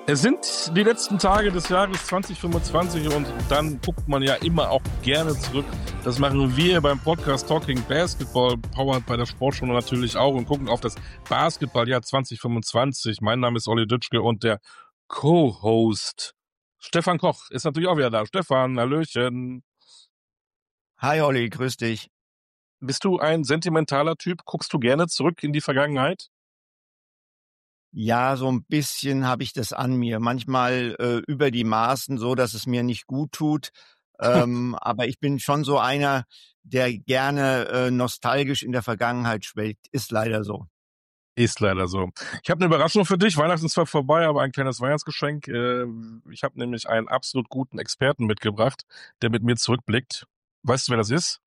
Es sind die letzten Tage des Jahres 2025 und dann guckt man ja immer auch gerne zurück. Das machen wir beim Podcast Talking Basketball, powered bei der Sportschau natürlich auch, und gucken auf das Basketballjahr 2025. Mein Name ist Olli Dütschke und der Co-Host Stefan Koch ist natürlich auch wieder da. Stefan, hallöchen. Hi Olli, grüß dich. Bist du ein sentimentaler Typ? Guckst du gerne zurück in die Vergangenheit? Ja, so ein bisschen habe ich das an mir. Manchmal über die Maßen, so dass es mir nicht gut tut. Aber ich bin schon so einer, der gerne nostalgisch in der Vergangenheit schwelgt. Ist leider so. Ist leider so. Ich habe eine Überraschung für dich. Weihnachten ist zwar vorbei, aber ein kleines Weihnachtsgeschenk. Ich habe nämlich einen absolut guten Experten mitgebracht, der mit mir zurückblickt. Weißt du, wer das ist?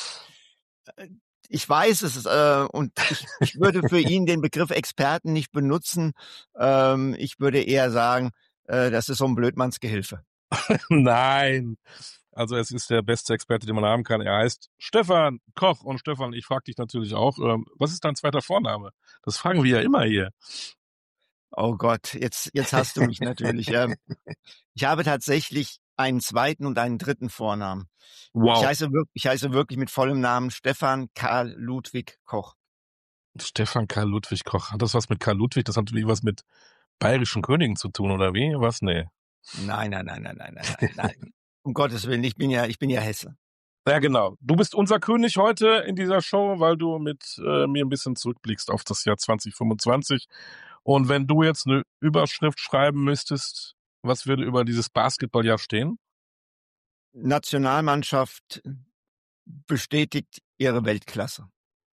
Ich weiß es und ich würde für ihn den Begriff Experten nicht benutzen. Ich würde eher sagen, das ist so ein Blödmannsgehilfe. Nein. Also es ist der beste Experte, den man haben kann. Er heißt Stefan Koch. Und Stefan, ich frage dich natürlich auch, was ist dein zweiter Vorname? Das fragen wir ja immer hier. Oh Gott, jetzt hast du mich natürlich. Ich habe tatsächlich einen zweiten und einen dritten Vornamen. Wow. Ich heiße wirklich mit vollem Namen Stefan Karl Ludwig Koch. Stefan Karl Ludwig Koch. Hat das was mit Karl Ludwig? Das hat natürlich was mit bayerischen Königen zu tun, oder wie? Was? Nee. Nein. Um Gottes Willen, ich bin ja Hesse. Ja, genau. Du bist unser König heute in dieser Show, weil du mit mir ein bisschen zurückblickst auf das Jahr 2025. Und wenn du jetzt eine Überschrift schreiben müsstest, was würde über dieses Basketballjahr stehen? Nationalmannschaft bestätigt ihre Weltklasse.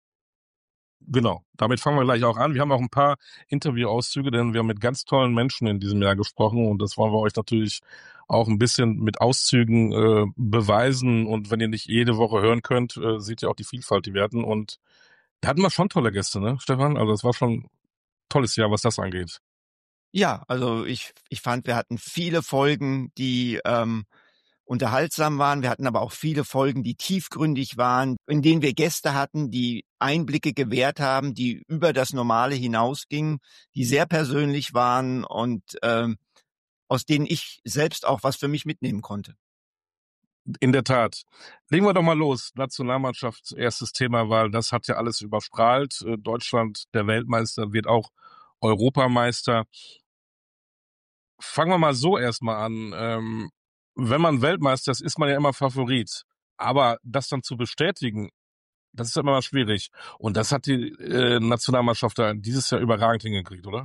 Genau, damit fangen wir gleich auch an. Wir haben auch ein paar Interviewauszüge, denn wir haben mit ganz tollen Menschen in diesem Jahr gesprochen und das wollen wir euch natürlich auch ein bisschen mit Auszügen beweisen. Und wenn ihr nicht jede Woche hören könnt, seht ihr auch die Vielfalt, die wir hatten. Und da hatten wir schon tolle Gäste, ne, Stefan? Also es war schon ein tolles Jahr, was das angeht. Ja, also ich fand, wir hatten viele Folgen, die unterhaltsam waren. Wir hatten aber auch viele Folgen, die tiefgründig waren, in denen wir Gäste hatten, die Einblicke gewährt haben, die über das Normale hinausgingen, die sehr persönlich waren und aus denen ich selbst auch was für mich mitnehmen konnte. In der Tat. Legen wir doch mal los. Nationalmannschaft, erstes Thema, weil das hat ja alles überstrahlt. Deutschland, der Weltmeister, wird auch Europameister. Fangen wir mal so erstmal an. Wenn man Weltmeister ist, ist man ja immer Favorit. Aber das dann zu bestätigen, das ist immer mal schwierig. Und das hat die Nationalmannschaft da dieses Jahr überragend hingekriegt, oder?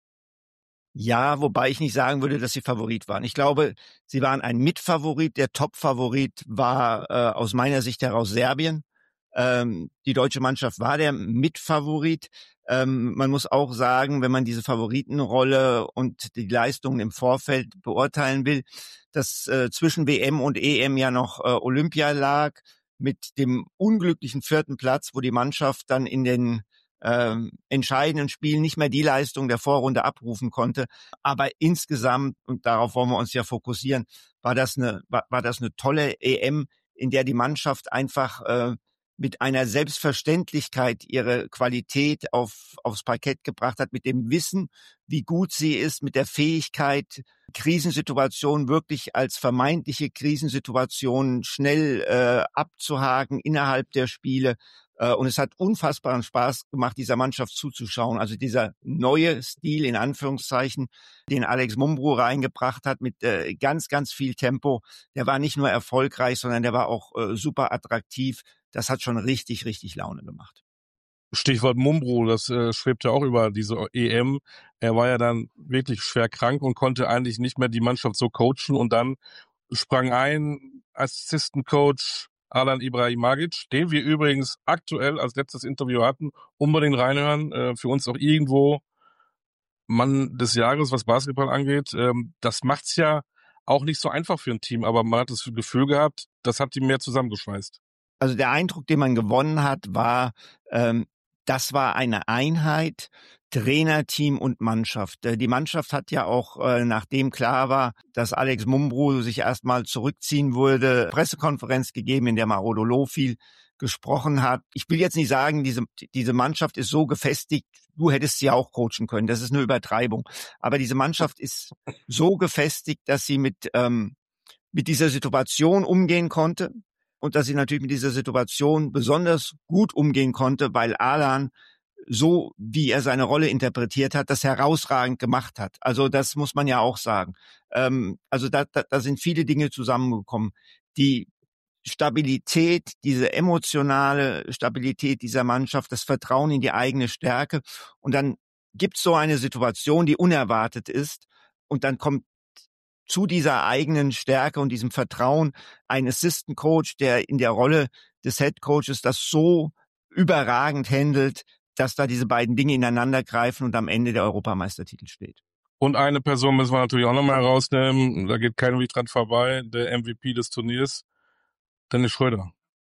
Ja, wobei ich nicht sagen würde, dass sie Favorit waren. Ich glaube, sie waren ein Mitfavorit. Der Top-Favorit war aus meiner Sicht heraus Serbien. Die deutsche Mannschaft war der Mitfavorit. Man muss auch sagen, wenn man diese Favoritenrolle und die Leistungen im Vorfeld beurteilen will, dass zwischen WM und EM ja noch Olympia lag mit dem unglücklichen 4. Platz, wo die Mannschaft dann in den entscheidenden Spielen nicht mehr die Leistung der Vorrunde abrufen konnte. Aber insgesamt, und darauf wollen wir uns ja fokussieren, war das eine tolle EM, in der die Mannschaft einfach mit einer Selbstverständlichkeit ihre Qualität aufs Parkett gebracht hat, mit dem Wissen, wie gut sie ist, mit der Fähigkeit, Krisensituationen wirklich als vermeintliche Krisensituationen schnell abzuhaken innerhalb der Spiele. Und es hat unfassbaren Spaß gemacht, dieser Mannschaft zuzuschauen. Also dieser neue Stil, in Anführungszeichen, den Alex Mumbrú reingebracht hat mit ganz, ganz viel Tempo, der war nicht nur erfolgreich, sondern der war auch super attraktiv. Das hat schon richtig, richtig Laune gemacht. Stichwort Mumbrú, das schwebt ja auch über diese EM. Er war ja dann wirklich schwer krank und konnte eigentlich nicht mehr die Mannschaft so coachen. Und dann sprang ein Assistant Coach Alan Ibrahimagic, den wir übrigens aktuell als letztes Interview hatten, unbedingt reinhören. Für uns auch irgendwo Mann des Jahres, was Basketball angeht. Das macht's ja auch nicht so einfach für ein Team, aber man hat das Gefühl gehabt, das hat die mehr zusammengeschweißt. Also der Eindruck, den man gewonnen hat, war, das war eine Einheit, Trainerteam und Mannschaft. Die Mannschaft hat ja auch, nachdem klar war, dass Alex Mumbrú sich erstmal zurückziehen würde, Pressekonferenz gegeben, in der Marodolo viel gesprochen hat. Ich will jetzt nicht sagen, diese Mannschaft ist so gefestigt, du hättest sie auch coachen können. Das ist eine Übertreibung. Aber diese Mannschaft ist so gefestigt, dass sie mit dieser Situation umgehen konnte und dass sie natürlich mit dieser Situation besonders gut umgehen konnte, weil Alan, so wie er seine Rolle interpretiert hat, das herausragend gemacht hat. Also das muss man ja auch sagen. Also da sind viele Dinge zusammengekommen. Die Stabilität, diese emotionale Stabilität dieser Mannschaft, das Vertrauen in die eigene Stärke. Und dann gibt es so eine Situation, die unerwartet ist. Und dann kommt zu dieser eigenen Stärke und diesem Vertrauen ein Assistant Coach, der in der Rolle des Head Coaches das so überragend handelt, dass da diese beiden Dinge ineinander greifen und am Ende der Europameistertitel steht. Und eine Person müssen wir natürlich auch nochmal herausnehmen, da geht kein Weg dran vorbei, der MVP des Turniers, Dennis Schröder.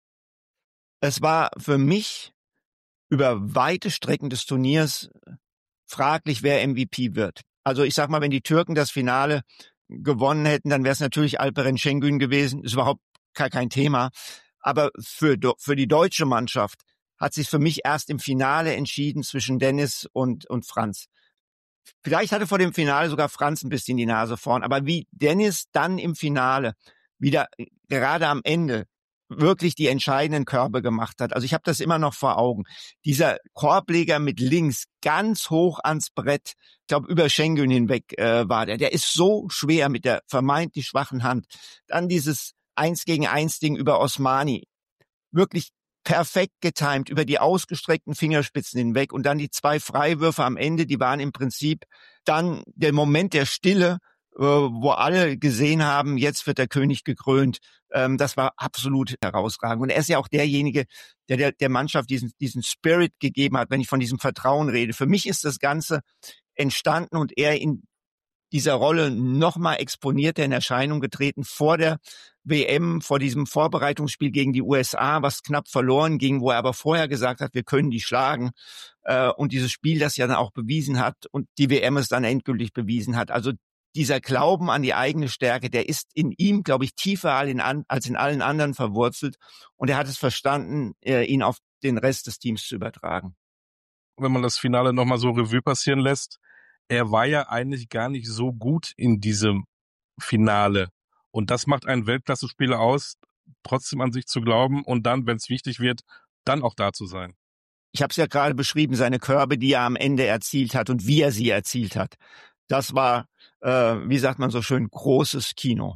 Es war für mich über weite Strecken des Turniers fraglich, wer MVP wird. Also ich sag mal, wenn die Türken das Finale gewonnen hätten, dann wäre es natürlich Alperen Şengün gewesen. Ist überhaupt kein Thema. Aber für die deutsche Mannschaft hat sich für mich erst im Finale entschieden zwischen Dennis und Franz. Vielleicht hatte vor dem Finale sogar Franz ein bisschen die Nase vorn. Aber wie Dennis dann im Finale wieder gerade am Ende wirklich die entscheidenden Körbe gemacht hat. Also ich habe das immer noch vor Augen. Dieser Korbleger mit links ganz hoch ans Brett, ich glaube über Şengün hinweg war der. Der ist so schwer mit der vermeintlich schwachen Hand. Dann dieses 1-gegen-1 Ding über Osmani. Wirklich perfekt getimt über die ausgestreckten Fingerspitzen hinweg und dann die 2 Freiwürfe am Ende, die waren im Prinzip dann der Moment der Stille, wo alle gesehen haben, jetzt wird der König gekrönt. Das war absolut herausragend. Und er ist ja auch derjenige, der Mannschaft diesen Spirit gegeben hat, wenn ich von diesem Vertrauen rede. Für mich ist das Ganze entstanden und er in dieser Rolle nochmal exponierter in Erscheinung getreten vor der WM, vor diesem Vorbereitungsspiel gegen die USA, was knapp verloren ging, wo er aber vorher gesagt hat, wir können die schlagen. Und dieses Spiel das ja dann auch bewiesen hat und die WM es dann endgültig bewiesen hat. Also dieser Glauben an die eigene Stärke, der ist in ihm, glaube ich, tiefer als in allen anderen verwurzelt. Und er hat es verstanden, ihn auf den Rest des Teams zu übertragen. Wenn man das Finale nochmal so Revue passieren lässt, er war ja eigentlich gar nicht so gut in diesem Finale. Und das macht einen Weltklasse-Spieler aus, trotzdem an sich zu glauben und dann, wenn es wichtig wird, dann auch da zu sein. Ich habe es ja gerade beschrieben, seine Körbe, die er am Ende erzielt hat und wie er sie erzielt hat. Das war, wie sagt man so schön, großes Kino.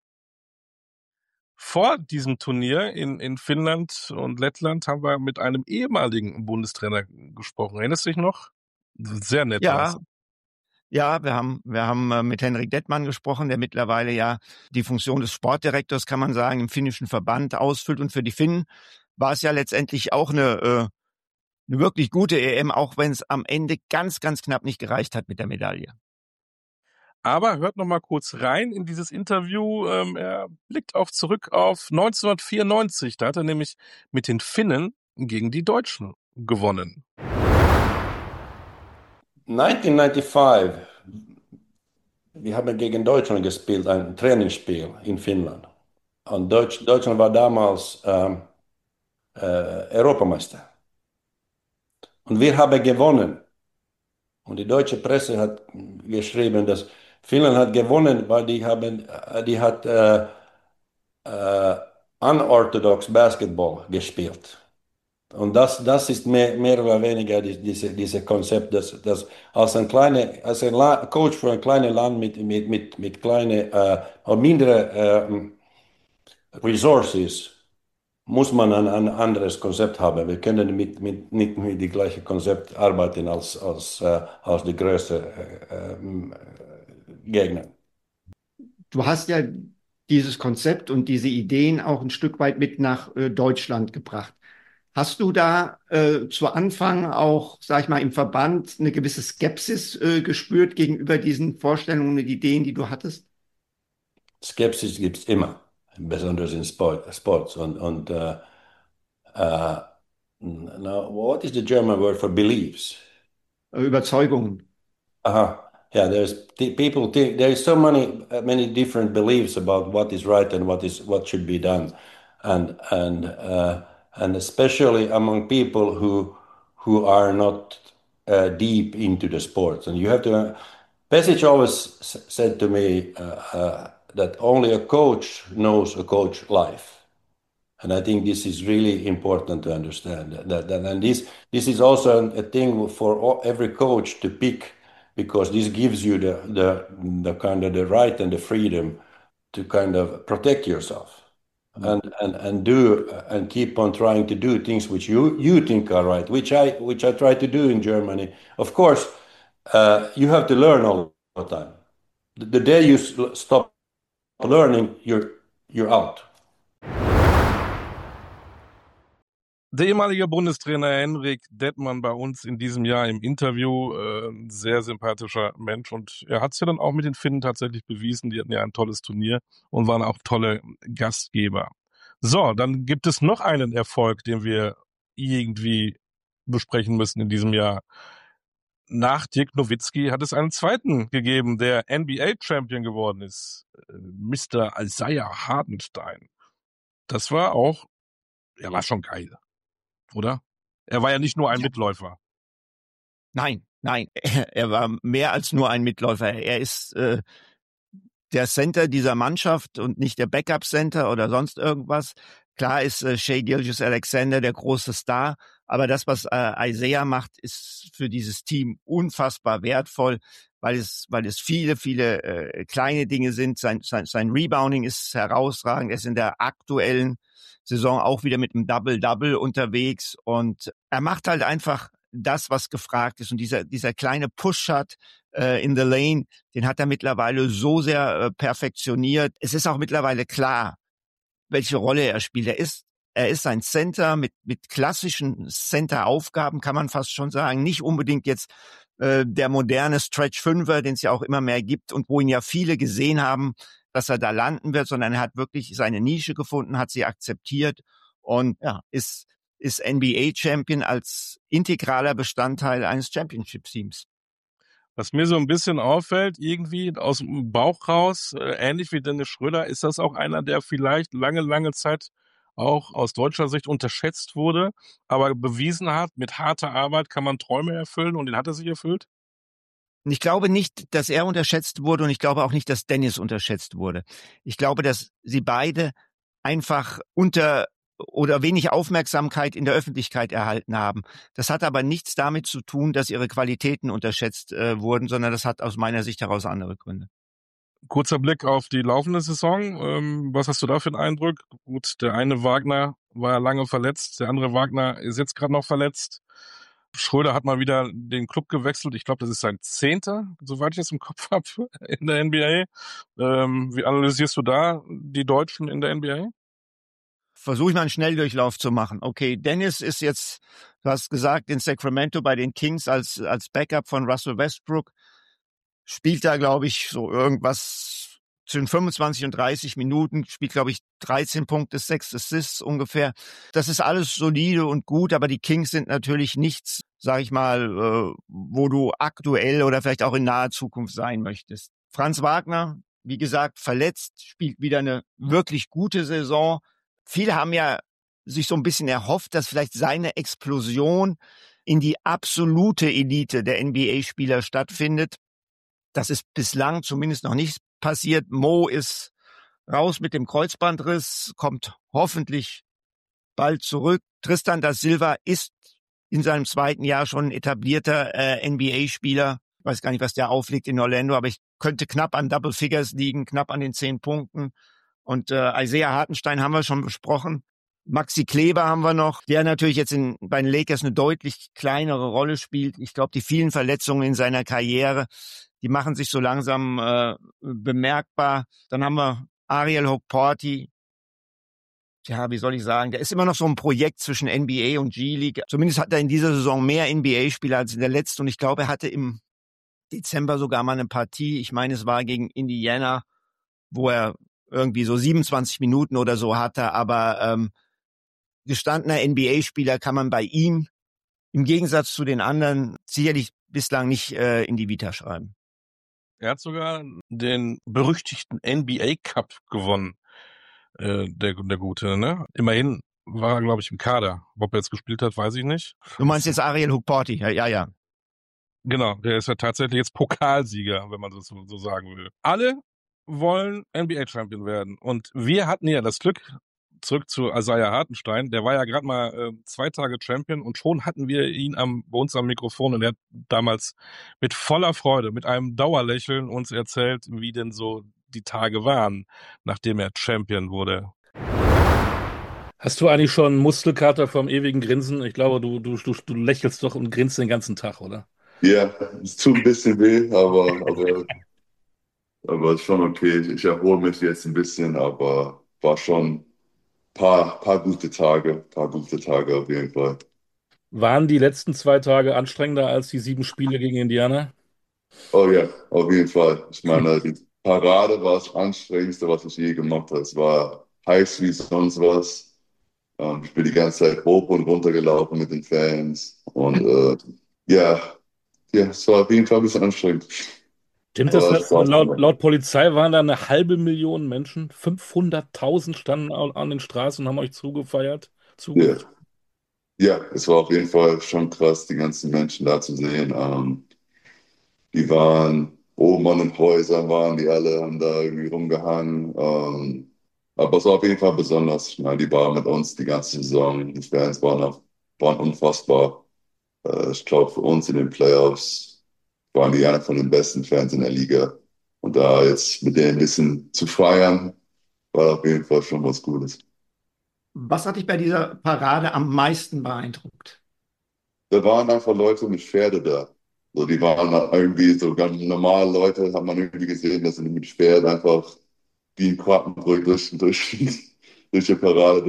Vor diesem Turnier in Finnland und Lettland haben wir mit einem ehemaligen Bundestrainer gesprochen. Erinnerst du dich noch? Sehr nett. Ja, ja, wir haben mit Henrik Dettmann gesprochen, der mittlerweile ja die Funktion des Sportdirektors, kann man sagen, im finnischen Verband ausfüllt. Und für die Finnen war es ja letztendlich auch eine wirklich gute EM, auch wenn es am Ende ganz, ganz knapp nicht gereicht hat mit der Medaille. Aber hört noch mal kurz rein in dieses Interview. Er blickt auch zurück auf 1994. Da hat er nämlich mit den Finnen gegen die Deutschen gewonnen. 1995, wir haben gegen Deutschland gespielt, ein Trainingsspiel in Finnland. Und Deutschland war damals Europameister. Und wir haben gewonnen. Und die deutsche Presse hat geschrieben, dass Finnland hat gewonnen, weil die hat unorthodox Basketball gespielt. Und das ist mehr oder weniger diese Konzept, dass als ein Coach für ein kleines Land mit kleinen mindere Resources muss man ein anderes Konzept haben. Wir können nicht mit dem gleichen Konzept arbeiten als die größte Gegner. Du hast ja dieses Konzept und diese Ideen auch ein Stück weit mit nach Deutschland gebracht. Hast du da zu Anfang auch, sag ich mal, im Verband eine gewisse Skepsis gespürt gegenüber diesen Vorstellungen und Ideen, die du hattest? Skepsis gibt es immer, besonders in Sports. Now, what is the German word for beliefs? Überzeugungen. Yeah, there is so many different beliefs about what is right and what should be done, and and especially among people who are not deep into the sports. And you have to. Pesic always said to me that only a coach knows a coach life. And I think this is really important to understand and this is also a thing for every coach to pick, because this gives you the kind of the right and the freedom to kind of protect yourself and do and keep on trying to do things which you think are right, which I try to do in Germany. Of course, you have to learn all the time. The day you stop learning, you're out. Der ehemalige Bundestrainer Henrik Dettmann bei uns in diesem Jahr im Interview, ein sehr sympathischer Mensch, und er hat es ja dann auch mit den Finnen tatsächlich bewiesen. Die hatten ja ein tolles Turnier und waren auch tolle Gastgeber. So, dann gibt es noch einen Erfolg, den wir irgendwie besprechen müssen in diesem Jahr. Nach Dirk Nowitzki hat es einen zweiten gegeben, der NBA-Champion geworden ist, Mr. Isaiah Hartenstein. Das war auch, er war schon geil, oder? Er war ja nicht nur ein Mitläufer. Nein, er war mehr als nur ein Mitläufer. Er ist der Center dieser Mannschaft und nicht der Backup-Center oder sonst irgendwas. Klar ist Shai Gilgeous-Alexander der große Star, aber das, was Isaiah macht, ist für dieses Team unfassbar wertvoll, weil es viele kleine Dinge sind. Sein Rebounding ist herausragend. Er ist in der aktuellen Saison auch wieder mit einem Double-Double unterwegs und er macht halt einfach das, was gefragt ist. Und dieser kleine Push-Shot in the lane, den hat er mittlerweile so sehr perfektioniert. Es ist auch mittlerweile klar, welche Rolle er spielt. Er ist ein Center mit klassischen Center-Aufgaben, kann man fast schon sagen. Nicht unbedingt jetzt der moderne Stretch-Fünfer, den es ja auch immer mehr gibt und wo ihn ja viele gesehen haben, dass er da landen wird, sondern er hat wirklich seine Nische gefunden, hat sie akzeptiert und ja, ist NBA-Champion als integraler Bestandteil eines Championship-Teams. Was mir so ein bisschen auffällt, irgendwie aus dem Bauch raus, ähnlich wie Dennis Schröder, ist das auch einer, der vielleicht lange Zeit auch aus deutscher Sicht unterschätzt wurde, aber bewiesen hat, mit harter Arbeit kann man Träume erfüllen, und den hat er sich erfüllt? Und ich glaube nicht, dass er unterschätzt wurde, und ich glaube auch nicht, dass Dennis unterschätzt wurde. Ich glaube, dass sie beide einfach oder wenig Aufmerksamkeit in der Öffentlichkeit erhalten haben. Das hat aber nichts damit zu tun, dass ihre Qualitäten unterschätzt wurden, sondern das hat aus meiner Sicht heraus andere Gründe. Kurzer Blick auf die laufende Saison. Was hast du da für einen Eindruck? Gut, der eine Wagner war ja lange verletzt, der andere Wagner ist jetzt gerade noch verletzt. Schröder hat mal wieder den Club gewechselt. Ich glaube, das ist sein 10., soweit ich es im Kopf habe, in der NBA. Wie analysierst du da die Deutschen in der NBA? Versuche ich mal einen Schnelldurchlauf zu machen. Okay, Dennis ist jetzt, du hast gesagt, in Sacramento bei den Kings als Backup von Russell Westbrook. Spielt da, glaube ich, so irgendwas zwischen 25 und 30 Minuten, spielt, glaube ich, 13 Punkte, 6 Assists ungefähr. Das ist alles solide und gut, aber die Kings sind natürlich nichts, sag ich mal, wo du aktuell oder vielleicht auch in naher Zukunft sein möchtest. Franz Wagner, wie gesagt, verletzt, spielt wieder eine wirklich gute Saison. Viele haben ja sich so ein bisschen erhofft, dass vielleicht seine Explosion in die absolute Elite der NBA-Spieler stattfindet. Das ist bislang zumindest noch nicht passiert. Mo ist raus mit dem Kreuzbandriss, kommt hoffentlich bald zurück. Tristan da Silva ist in seinem zweiten Jahr schon ein etablierter NBA-Spieler. Ich weiß gar nicht, was der auflegt in Orlando, aber ich könnte knapp an Double Figures liegen, knapp an den 10 Punkten. Und Isaiah Hartenstein haben wir schon besprochen. Maxi Kleber haben wir noch, der natürlich jetzt bei den Lakers eine deutlich kleinere Rolle spielt. Ich glaube, die vielen Verletzungen in seiner Karriere, die machen sich so langsam bemerkbar. Dann haben wir Ariel Hokporti. Ja, wie soll ich sagen, der ist immer noch so ein Projekt zwischen NBA und G-League. Zumindest hat er in dieser Saison mehr NBA-Spieler als in der letzten. Und ich glaube, er hatte im Dezember sogar mal eine Partie, ich meine, es war gegen Indiana, wo er irgendwie so 27 Minuten oder so hatte. Aber gestandener NBA-Spieler kann man bei ihm im Gegensatz zu den anderen sicherlich bislang nicht in die Vita schreiben. Er hat sogar den berüchtigten NBA Cup gewonnen, der Gute, ne? Immerhin war, glaube ich, im Kader. Ob er jetzt gespielt hat, weiß ich nicht. Du meinst jetzt Ariel Hukporti? Ja. Genau, der ist ja tatsächlich jetzt Pokalsieger, wenn man das so sagen will. Alle wollen NBA-Champion werden. Und wir hatten ja das Glück, zurück zu Isaiah Hartenstein, der war ja gerade mal 2 Tage Champion und schon hatten wir ihn bei uns am Mikrofon und er hat damals mit voller Freude, mit einem Dauerlächeln uns erzählt, wie denn so die Tage waren, nachdem er Champion wurde. Hast du eigentlich schon Muskelkater vom ewigen Grinsen? Ich glaube, du lächelst doch und grinst den ganzen Tag, oder? Ja, es tut ein bisschen weh, aber ist schon okay. Ich erhole mich jetzt ein bisschen, aber war schon ein paar gute Tage auf jeden Fall. Waren die letzten 2 Tage anstrengender als die 7 Spiele gegen Indiana? Oh ja, auf jeden Fall. Ich meine, die Parade war das Anstrengendste, was ich je gemacht habe. Es war heiß wie sonst was. Ich bin die ganze Zeit hoch und runter gelaufen mit den Fans. Und ja, es war auf jeden Fall ein bisschen anstrengend. Stimmt Aber das? es war Laut Polizei waren da 500.000 Menschen. 500.000 standen an den Straßen und haben euch zugefeiert. ja, ja, es war auf jeden Fall schon krass, die ganzen Menschen da zu sehen. Die waren oben an den Häusern, waren die alle, haben da irgendwie rumgehangen. Aber es war auf jeden Fall besonders. Ich meine, die waren mit uns die ganze Saison. Die Fans waren unfassbar. Ich glaube, für uns in den Playoffs waren die einer von den besten Fans in der Liga. Und da jetzt mit denen ein bisschen zu feiern, war auf jeden Fall schon was Gutes. Was hat dich bei dieser Parade am meisten beeindruckt? Da waren einfach Leute mit Pferde da. So, die waren irgendwie so ganz normale Leute, hat man irgendwie gesehen, dass sie mit Pferd einfach wie ein Quakenbrück durch die Parade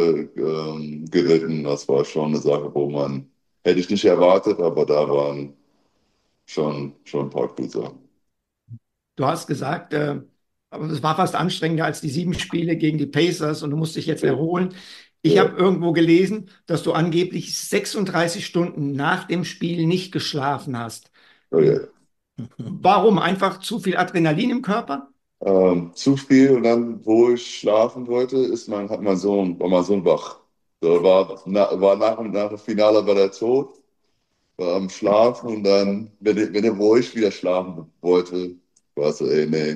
geritten. Das war schon eine Sache, hätte ich nicht erwartet, aber da waren schon ein paar gute Sachen. Du hast gesagt, aber es war fast anstrengender als die 7 Spiele gegen die Pacers und du musst dich jetzt erholen. Ich Ja. habe irgendwo gelesen, dass du angeblich 36 Stunden nach dem Spiel nicht geschlafen hast. Oh, ja. Warum? Einfach zu viel Adrenalin im Körper? Zu viel und dann, wo ich schlafen wollte, war mein Sohn wach. So, war nach dem Finale war der tot, war am Schlafen und dann, wenn er ruhig wieder schlafen wollte, war es so, ey, nee,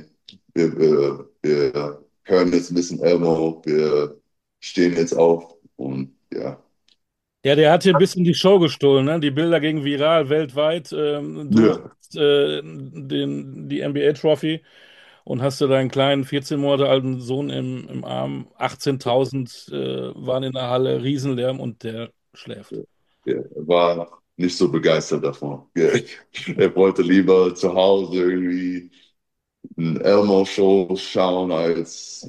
wir hören jetzt ein bisschen Elmo, wir stehen jetzt auf und ja. Ja, der hat hier ein bisschen die Show gestohlen, ne? Die Bilder gingen viral weltweit. Du Ja, hast die NBA-Trophy und hast du deinen kleinen 14 Monate alten Sohn im Arm. 18.000 waren in der Halle, Riesenlärm und der schläft. er war nicht so begeistert davon. Ja, er wollte lieber zu Hause irgendwie ein Elmo-Show schauen, als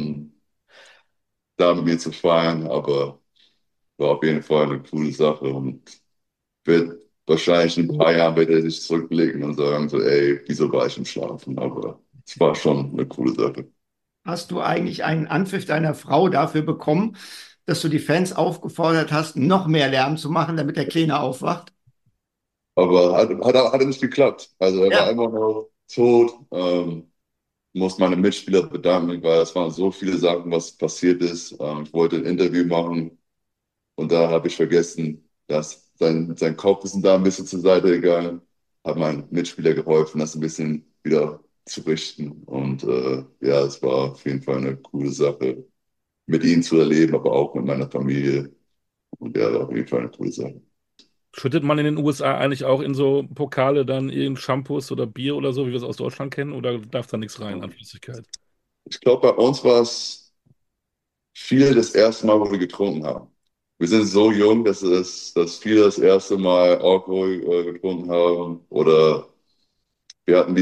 da mit mir zu feiern, aber war auf jeden Fall eine coole Sache und wird wahrscheinlich in ein paar Jahren wird er sich zurückblicken und sagen so, ey, wieso war ich im Schlafen? Aber es war schon eine coole Sache. Hast du eigentlich einen Anpfiff deiner Frau dafür bekommen, dass du die Fans aufgefordert hast, noch mehr Lärm zu machen, damit der Kleine aufwacht? Aber hat nicht geklappt. Also er war Ja. immer noch tot. Muss meine Mitspieler bedanken, weil es waren so viele Sachen, was passiert ist. Ich wollte ein Interview machen und da habe ich vergessen, dass sein Kopf ist da ein bisschen zur Seite gegangen. Hat meinem Mitspieler geholfen, das ein bisschen wieder zu richten. Und ja, es war auf jeden Fall eine coole Sache, mit ihm zu erleben, aber auch mit meiner Familie. Und ja, war auf jeden Fall eine coole Sache. Schüttet man in den USA eigentlich auch in so Pokale dann irgend Shampoos oder Bier oder so, wie wir es aus Deutschland kennen, oder darf da nichts rein an Flüssigkeit? Ich glaube, bei uns war es viele das erste Mal, wo wir getrunken haben. Wir sind so jung, dass viele das erste Mal Alkohol getrunken haben. Oder wir hatten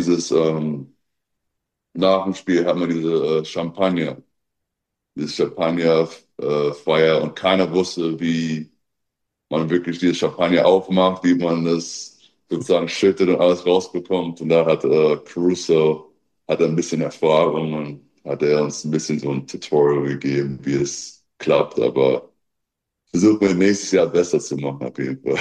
nach dem Spiel hatten wir diese dieses Champagner-Feier und keiner wusste, wie man wirklich dieses Champagner aufmacht, wie man das sozusagen schüttet und alles rausbekommt. Und da hat hat ein bisschen Erfahrung und hat er uns ein bisschen so ein Tutorial gegeben, wie es klappt. Aber versuchen wir nächstes Jahr besser zu machen, auf jeden Fall.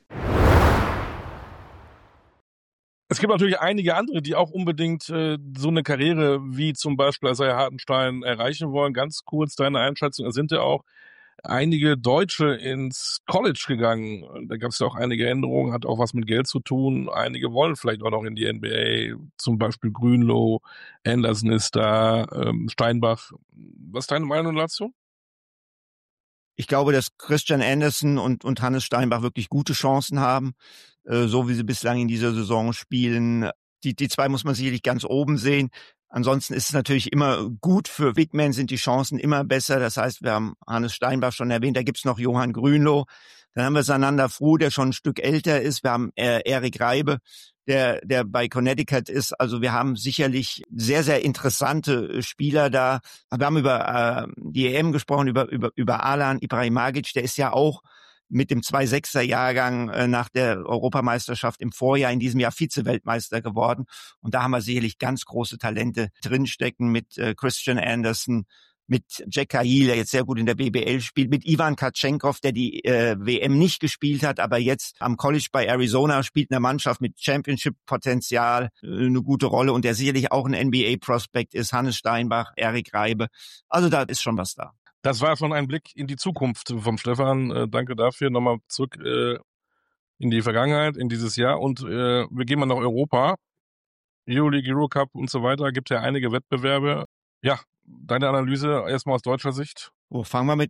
Es gibt natürlich einige andere, die auch unbedingt so eine Karriere wie zum Beispiel Isaiah Hartenstein erreichen wollen. Ganz kurz deine Einschätzung, sind ja auch einige Deutsche ins College gegangen. Da gab es ja auch einige Änderungen, hat auch was mit Geld zu tun. Einige wollen vielleicht auch noch in die NBA, zum Beispiel Grünloh, Anderson ist da, Steinbach. Was ist deine Meinung dazu? Ich glaube, dass Christian Anderson und Hannes Steinbach wirklich gute Chancen haben, so wie sie bislang in dieser Saison spielen. Die zwei muss man sicherlich ganz oben sehen. Ansonsten ist es natürlich immer gut. Für Big Men sind die Chancen immer besser. Das heißt, wir haben Hannes Steinbach schon erwähnt, da gibt's noch Johann Grünloh. Dann haben wir Sananda Fru, der schon ein Stück älter ist. Wir haben Erik Reibe, der bei Connecticut ist. Also wir haben sicherlich sehr, sehr interessante Spieler da. Wir haben über die EM gesprochen, über Alan Ibrahimagic. Der ist ja auch mit dem 2-6er Jahrgang nach der Europameisterschaft im Vorjahr in diesem Jahr Vize-Weltmeister geworden. Und da haben wir sicherlich ganz große Talente drinstecken mit Christian Anderson, mit Jack Cahill, der jetzt sehr gut in der BBL spielt, mit Ivan Katschenkov, der die WM nicht gespielt hat, aber jetzt am College bei Arizona spielt, in der Mannschaft mit Championship-Potenzial eine gute Rolle und der sicherlich auch ein NBA-Prospect ist, Hannes Steinbach, Erik Reibe. Also da ist schon was da. Das war schon ein Blick in die Zukunft vom Stefan. Danke dafür. Nochmal zurück in die Vergangenheit, in dieses Jahr. Und wir gehen mal nach Europa. Euroleague, Eurocup und so weiter. Gibt ja einige Wettbewerbe. Ja, deine Analyse erstmal aus deutscher Sicht. Fangen wir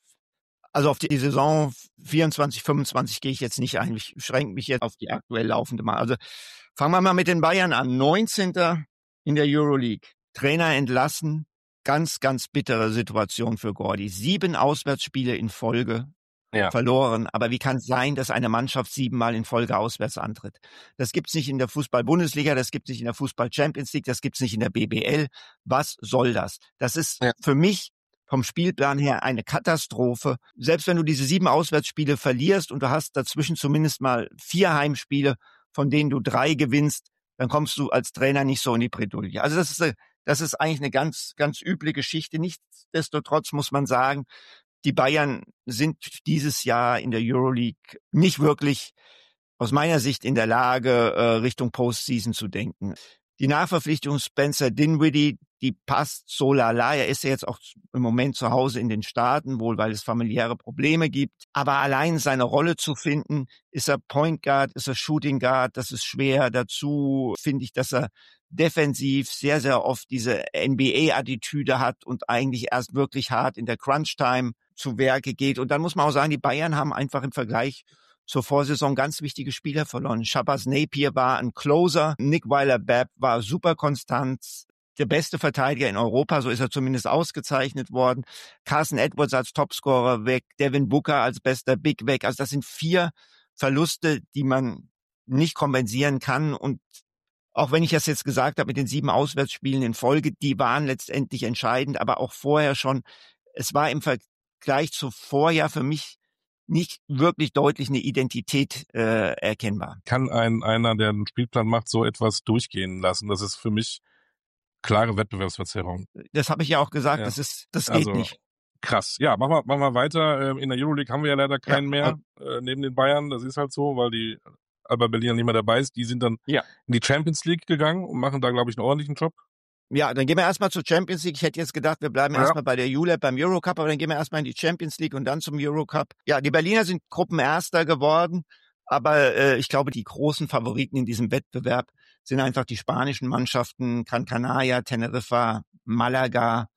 also auf die Saison 24, 25 gehe ich jetzt nicht ein. Ich beschränke mich jetzt auf die aktuell laufende Mal. Also fangen wir mal mit den Bayern an. 19. in der Euroleague. Trainer entlassen. Ganz, ganz bittere Situation für Gordy. 7 Auswärtsspiele in Folge verloren. Aber wie kann es sein, dass eine Mannschaft 7-mal in Folge auswärts antritt? Das gibt's nicht in der Fußball-Bundesliga, das gibt's nicht in der Fußball-Champions League, das gibt's nicht in der BBL. Was soll das? Das ist für mich vom Spielplan her eine Katastrophe. Selbst wenn du diese 7 Auswärtsspiele verlierst und du hast dazwischen zumindest mal 4 Heimspiele, von denen du 3 gewinnst, dann kommst du als Trainer nicht so in die Bredouille. Also das ist eigentlich eine ganz, ganz üble Geschichte. Nichtsdestotrotz muss man sagen, die Bayern sind dieses Jahr in der Euroleague nicht wirklich aus meiner Sicht in der Lage, Richtung Postseason zu denken. Die Nachverpflichtung Spencer Dinwiddie, die passt so lala. Er ist ja jetzt auch im Moment zu Hause in den Staaten, wohl weil es familiäre Probleme gibt. Aber allein seine Rolle zu finden, ist er Point Guard, ist er Shooting Guard, das ist schwer. Dazu finde ich, dass er defensiv sehr, sehr oft diese NBA-Attitüde hat und eigentlich erst wirklich hart in der Crunch-Time zu Werke geht. Und dann muss man auch sagen, die Bayern haben einfach im Vergleich zur Vorsaison ganz wichtige Spieler verloren. Shabazz Napier war ein Closer, Nick Weiler-Babb war super konstant, der beste Verteidiger in Europa, so ist er zumindest ausgezeichnet worden. Carson Edwards als Topscorer weg, Devin Booker als bester Big weg. Also das sind 4 Verluste, die man nicht kompensieren kann. Und auch wenn ich das jetzt gesagt habe mit den 7 Auswärtsspielen in Folge, die waren letztendlich entscheidend, aber auch vorher schon. Es war im Vergleich zu Vorjahr für mich nicht wirklich deutlich eine Identität erkennbar. Kann einer, der einen Spielplan macht, so etwas durchgehen lassen? Das ist für mich klare Wettbewerbsverzerrung. Das habe ich ja auch gesagt, ja. Das geht nicht. Krass. Ja, machen wir weiter. In der Euroleague haben wir ja leider keinen mehr neben den Bayern. Das ist halt so, weil die Alba Berlin nicht mehr dabei ist. Die sind dann in die Champions League gegangen und machen da, glaube ich, einen ordentlichen Job. Ja, dann gehen wir erstmal zur Champions League. Ich hätte jetzt gedacht, wir bleiben erstmal bei der ULEB beim Eurocup, aber dann gehen wir erstmal in die Champions League und dann zum Eurocup. Ja, die Berliner sind Gruppenerster geworden, aber ich glaube, die großen Favoriten in diesem Wettbewerb sind einfach die spanischen Mannschaften, Gran Canaria, Teneriffa, Malaga,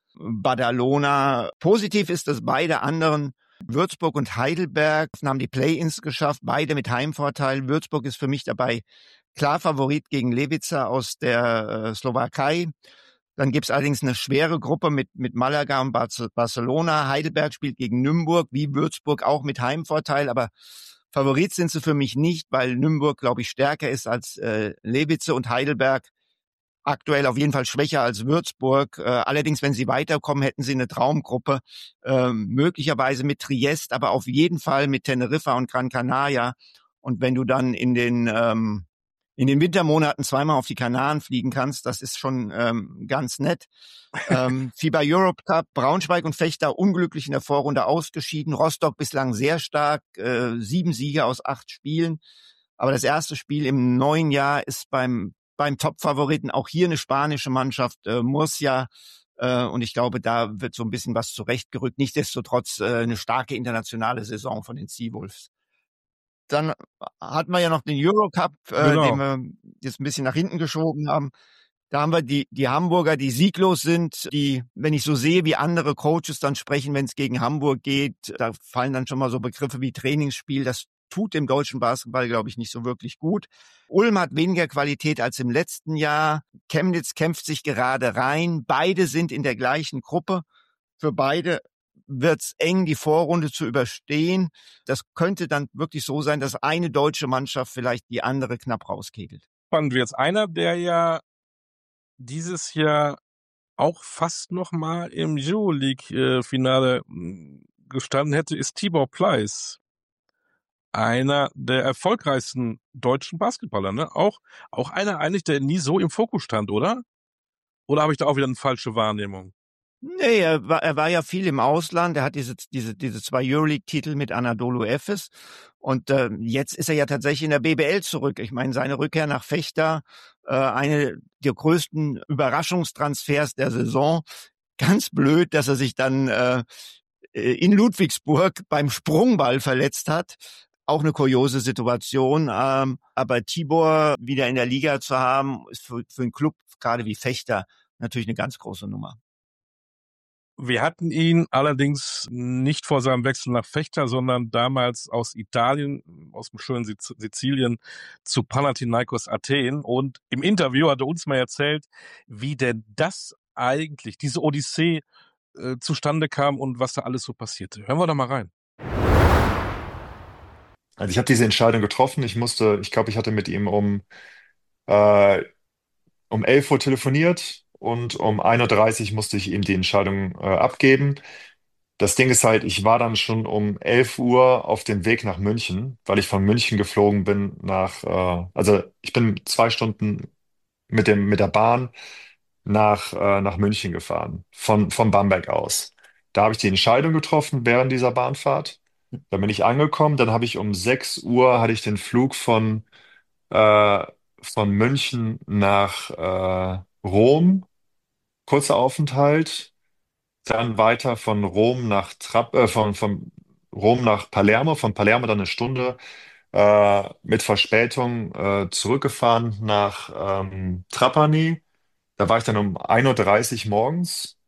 Badalona. Positiv ist, dass beide anderen, Würzburg und Heidelberg, haben die Play-ins geschafft, beide mit Heimvorteil. Würzburg ist für mich dabei klar Favorit gegen Levica aus der Slowakei. Dann gibt's allerdings eine schwere Gruppe mit Malaga und Barcelona. Heidelberg spielt gegen Nürnberg, wie Würzburg auch mit Heimvorteil, aber Favorit sind sie für mich nicht, weil Nürnberg, glaube ich, stärker ist als Levice und Heidelberg aktuell auf jeden Fall schwächer als Würzburg. Allerdings, wenn sie weiterkommen, hätten sie eine Traumgruppe, möglicherweise mit Triest, aber auf jeden Fall mit Teneriffa und Gran Canaria. Und wenn du dann in den Wintermonaten zweimal auf die Kanaren fliegen kannst, das ist schon ganz nett. FIBA Europe Cup, Braunschweig und Fechter unglücklich in der Vorrunde ausgeschieden. Rostock bislang sehr stark, 7 Siege aus 8 Spielen. Aber das erste Spiel im neuen Jahr ist beim Top-Favoriten auch hier eine spanische Mannschaft, Murcia, Und ich glaube, da wird so ein bisschen was zurechtgerückt. Nichtsdestotrotz eine starke internationale Saison von den Seawolves. Dann hatten wir ja noch den Eurocup, den Genau. wir jetzt ein bisschen nach hinten geschoben haben. Da haben wir die Hamburger, die sieglos sind, die, wenn ich so sehe, wie andere Coaches dann sprechen, wenn es gegen Hamburg geht, da fallen dann schon mal so Begriffe wie Trainingsspiel. Das tut dem deutschen Basketball, glaube ich, nicht so wirklich gut. Ulm hat weniger Qualität als im letzten Jahr. Chemnitz kämpft sich gerade rein. Beide sind in der gleichen Gruppe. Für beide wird's eng, die Vorrunde zu überstehen. Das könnte dann wirklich so sein, dass eine deutsche Mannschaft vielleicht die andere knapp rauskegelt. Spannend wird jetzt einer, der ja dieses Jahr auch fast noch mal im Euroleague-Finale gestanden hätte, ist Tibor Pleiss. Einer der erfolgreichsten deutschen Basketballer, ne? Auch einer eigentlich, der nie so im Fokus stand, oder? Oder habe ich da auch wieder eine falsche Wahrnehmung? Nee, er war ja viel im Ausland. Er hat diese 2 Euroleague-Titel mit Anadolu Efes. Und jetzt ist er ja tatsächlich in der BBL zurück. Ich meine, seine Rückkehr nach Vechta, eine der größten Überraschungstransfers der Saison. Ganz blöd, dass er sich dann in Ludwigsburg beim Sprungball verletzt hat. Auch eine kuriose Situation. Aber Tibor wieder in der Liga zu haben, ist für einen Club gerade wie Vechta natürlich eine ganz große Nummer. Wir hatten ihn allerdings nicht vor seinem Wechsel nach Vechta, sondern damals aus Italien, aus dem schönen Sizilien zu Panathinaikos Athen. Und im Interview hat er uns mal erzählt, wie denn das eigentlich, diese Odyssee zustande kam und was da alles so passierte. Hören wir da mal rein. Also ich habe diese Entscheidung getroffen. Ich glaube, ich hatte mit ihm äh, um 11 Uhr telefoniert und um 1:30 Uhr musste ich ihm die Entscheidung abgeben. Das Ding ist halt, ich war dann schon um 11 Uhr auf dem Weg nach München, weil ich von München geflogen bin also ich bin 2 Stunden mit der Bahn nach München gefahren, von Bamberg aus. Da habe ich die Entscheidung getroffen während dieser Bahnfahrt. Da bin ich angekommen, dann habe ich um 6 Uhr hatte ich den Flug äh, von München nach Rom, kurzer Aufenthalt, dann weiter von Rom nach Palermo, von Palermo dann eine Stunde mit Verspätung zurückgefahren nach Trapani. Da war ich dann um 1:30 Uhr morgens.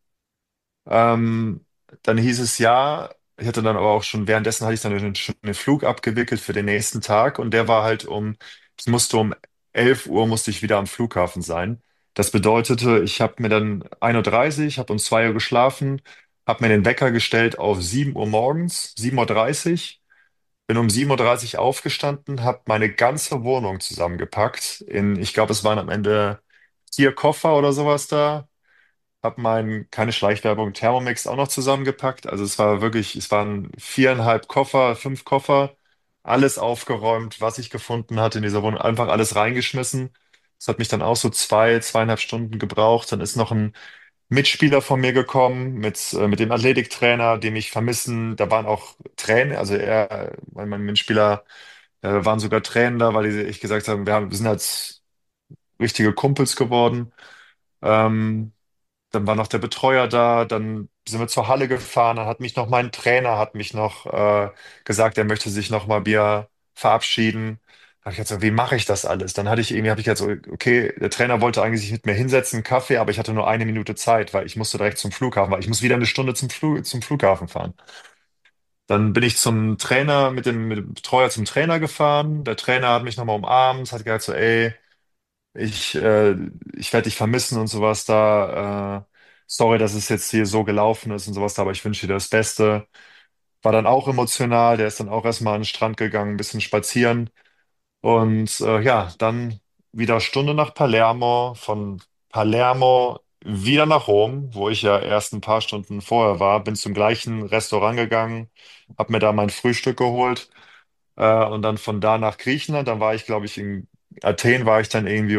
Ähm, Dann hieß es ja, ich hatte dann aber auch schon, währenddessen hatte ich dann schon den Flug abgewickelt für den nächsten Tag und der war halt ich musste um 11 Uhr musste ich wieder am Flughafen sein. Das bedeutete, ich habe mir dann 1:30 Uhr, habe um 2 Uhr geschlafen, habe mir den Wecker gestellt auf 7 Uhr morgens, 7:30 Uhr, bin um 7:30 Uhr aufgestanden, habe meine ganze Wohnung zusammengepackt ich glaube, es waren am Ende 4 Koffer oder sowas da. Hab keine Schleichwerbung, Thermomix auch noch zusammengepackt. Also es waren 4,5 Koffer, 5 Koffer, alles aufgeräumt, was ich gefunden hatte in dieser Wohnung, einfach alles reingeschmissen. Das hat mich dann auch so 2,5 Stunden gebraucht. Dann ist noch ein Mitspieler von mir gekommen mit dem Athletiktrainer, den ich vermissen. Da waren auch Tränen, also mein Mitspieler, waren sogar Tränen da, weil ich gesagt habe, wir sind als richtige Kumpels geworden. Ähm, Dann war noch der Betreuer da, dann sind wir zur Halle gefahren, dann hat mich noch mein Trainer hat mich noch gesagt, er möchte sich noch mal Bier verabschieden. Da habe ich gesagt, wie mache ich das alles? Dann habe ich gesagt, so, okay, der Trainer wollte eigentlich sich mit mir hinsetzen, einen Kaffee, aber ich hatte nur eine Minute Zeit, weil ich musste direkt zum Flughafen, weil ich muss wieder eine Stunde zum Flughafen fahren. Dann bin ich mit dem Betreuer zum Trainer gefahren. Der Trainer hat mich nochmal umarmt, hat gesagt so, ey, ich, äh, ich werde dich vermissen und sowas da. Sorry, dass es jetzt hier so gelaufen ist und sowas da, aber ich wünsche dir das Beste. War dann auch emotional. Der ist dann auch erstmal an den Strand gegangen, ein bisschen spazieren. Und ja, dann wieder Stunde nach Palermo, von Palermo wieder nach Rom, wo ich ja erst ein paar Stunden vorher war. Bin zum gleichen Restaurant gegangen, habe mir da mein Frühstück geholt und dann von da nach Griechenland. Dann war ich, glaube ich, in Athen war ich dann irgendwie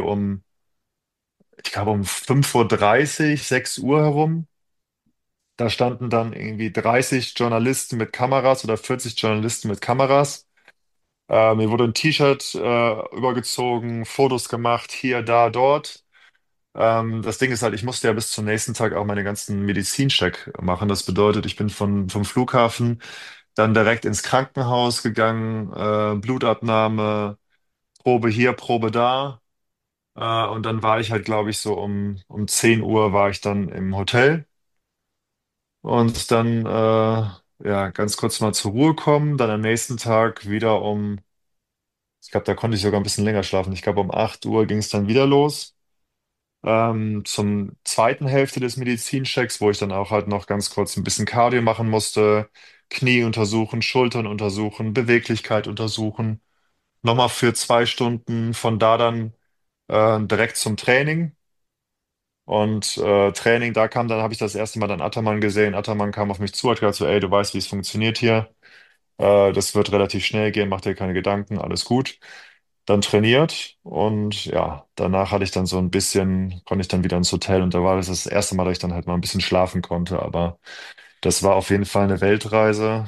ich glaube um 5:30 Uhr, 6 Uhr herum. Da standen dann irgendwie 30 Journalisten mit Kameras oder 40 Journalisten mit Kameras. Mir wurde ein T-Shirt übergezogen, Fotos gemacht, hier, da, dort. Das Ding ist halt, ich musste ja bis zum nächsten Tag auch meine ganzen Medizincheck machen. Das bedeutet, ich bin vom Flughafen dann direkt ins Krankenhaus gegangen, Blutabnahme, Probe hier, Probe da. Und dann war ich halt, glaube ich, so um 10 Uhr war ich dann im Hotel und dann ja, ganz kurz mal zur Ruhe kommen. Dann am nächsten Tag wieder ich glaube, da konnte ich sogar ein bisschen länger schlafen. Ich glaube, um 8 Uhr ging es dann wieder los. Zum zweiten Hälfte des Medizinchecks, wo ich dann auch halt noch ganz kurz ein bisschen Cardio machen musste, Knie untersuchen, Schultern untersuchen, Beweglichkeit untersuchen. Nochmal für 2 Stunden, von da dann direkt zum Training. Und Training, da kam dann, habe ich das erste Mal dann Ataman gesehen. Ataman kam auf mich zu, hat gesagt so, ey, du weißt, wie es funktioniert hier. Das wird relativ schnell gehen, mach dir keine Gedanken, alles gut. Dann trainiert und ja, danach hatte ich dann so ein bisschen, konnte ich dann wieder ins Hotel und da war das erste Mal, dass ich dann halt mal ein bisschen schlafen konnte. Aber das war auf jeden Fall eine Weltreise.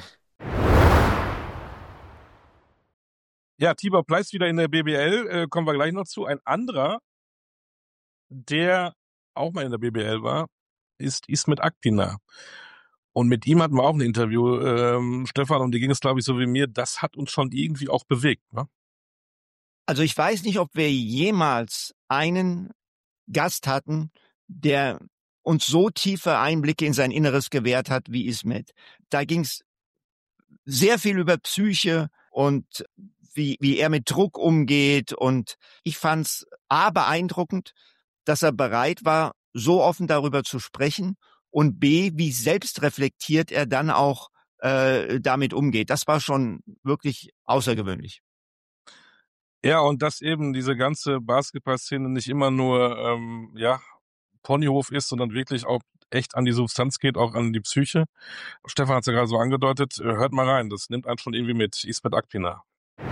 Ja, Tibor Pleiss wieder in der BBL, kommen wir gleich noch zu. Ein anderer, der auch mal in der BBL war, ist Ismet Akpinar. Und mit ihm hatten wir auch ein Interview, Stefan, und dir ging es, glaube ich, so wie mir. Das hat uns schon irgendwie auch bewegt, ne? Also ich weiß nicht, ob wir jemals einen Gast hatten, der uns so tiefe Einblicke in sein Inneres gewährt hat wie Ismet. Da ging es sehr viel über Psyche und wie er mit Druck umgeht. Und ich fand's A, beeindruckend, dass er bereit war, so offen darüber zu sprechen, und B, wie selbstreflektiert er dann auch damit umgeht. Das war schon wirklich außergewöhnlich. Ja, und dass eben diese ganze Basketballszene nicht immer nur ja, Ponyhof ist, sondern wirklich auch echt an die Substanz geht, auch an die Psyche. Stefan hat es ja gerade so angedeutet. Hört mal rein, das nimmt einen schon irgendwie mit. Ismet Akpinar.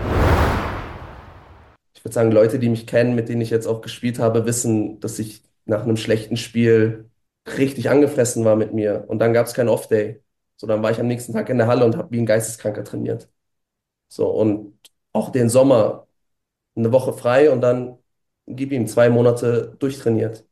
Ich würde sagen, Leute, die mich kennen, mit denen ich jetzt auch gespielt habe, wissen, dass ich nach einem schlechten Spiel richtig angefressen war mit mir. Und dann gab es keinen Off-Day. So, dann war ich am nächsten Tag in der Halle und habe wie ein Geisteskranker trainiert. So, und auch den Sommer eine Woche frei und dann gib ihm 2 Monate durchtrainiert.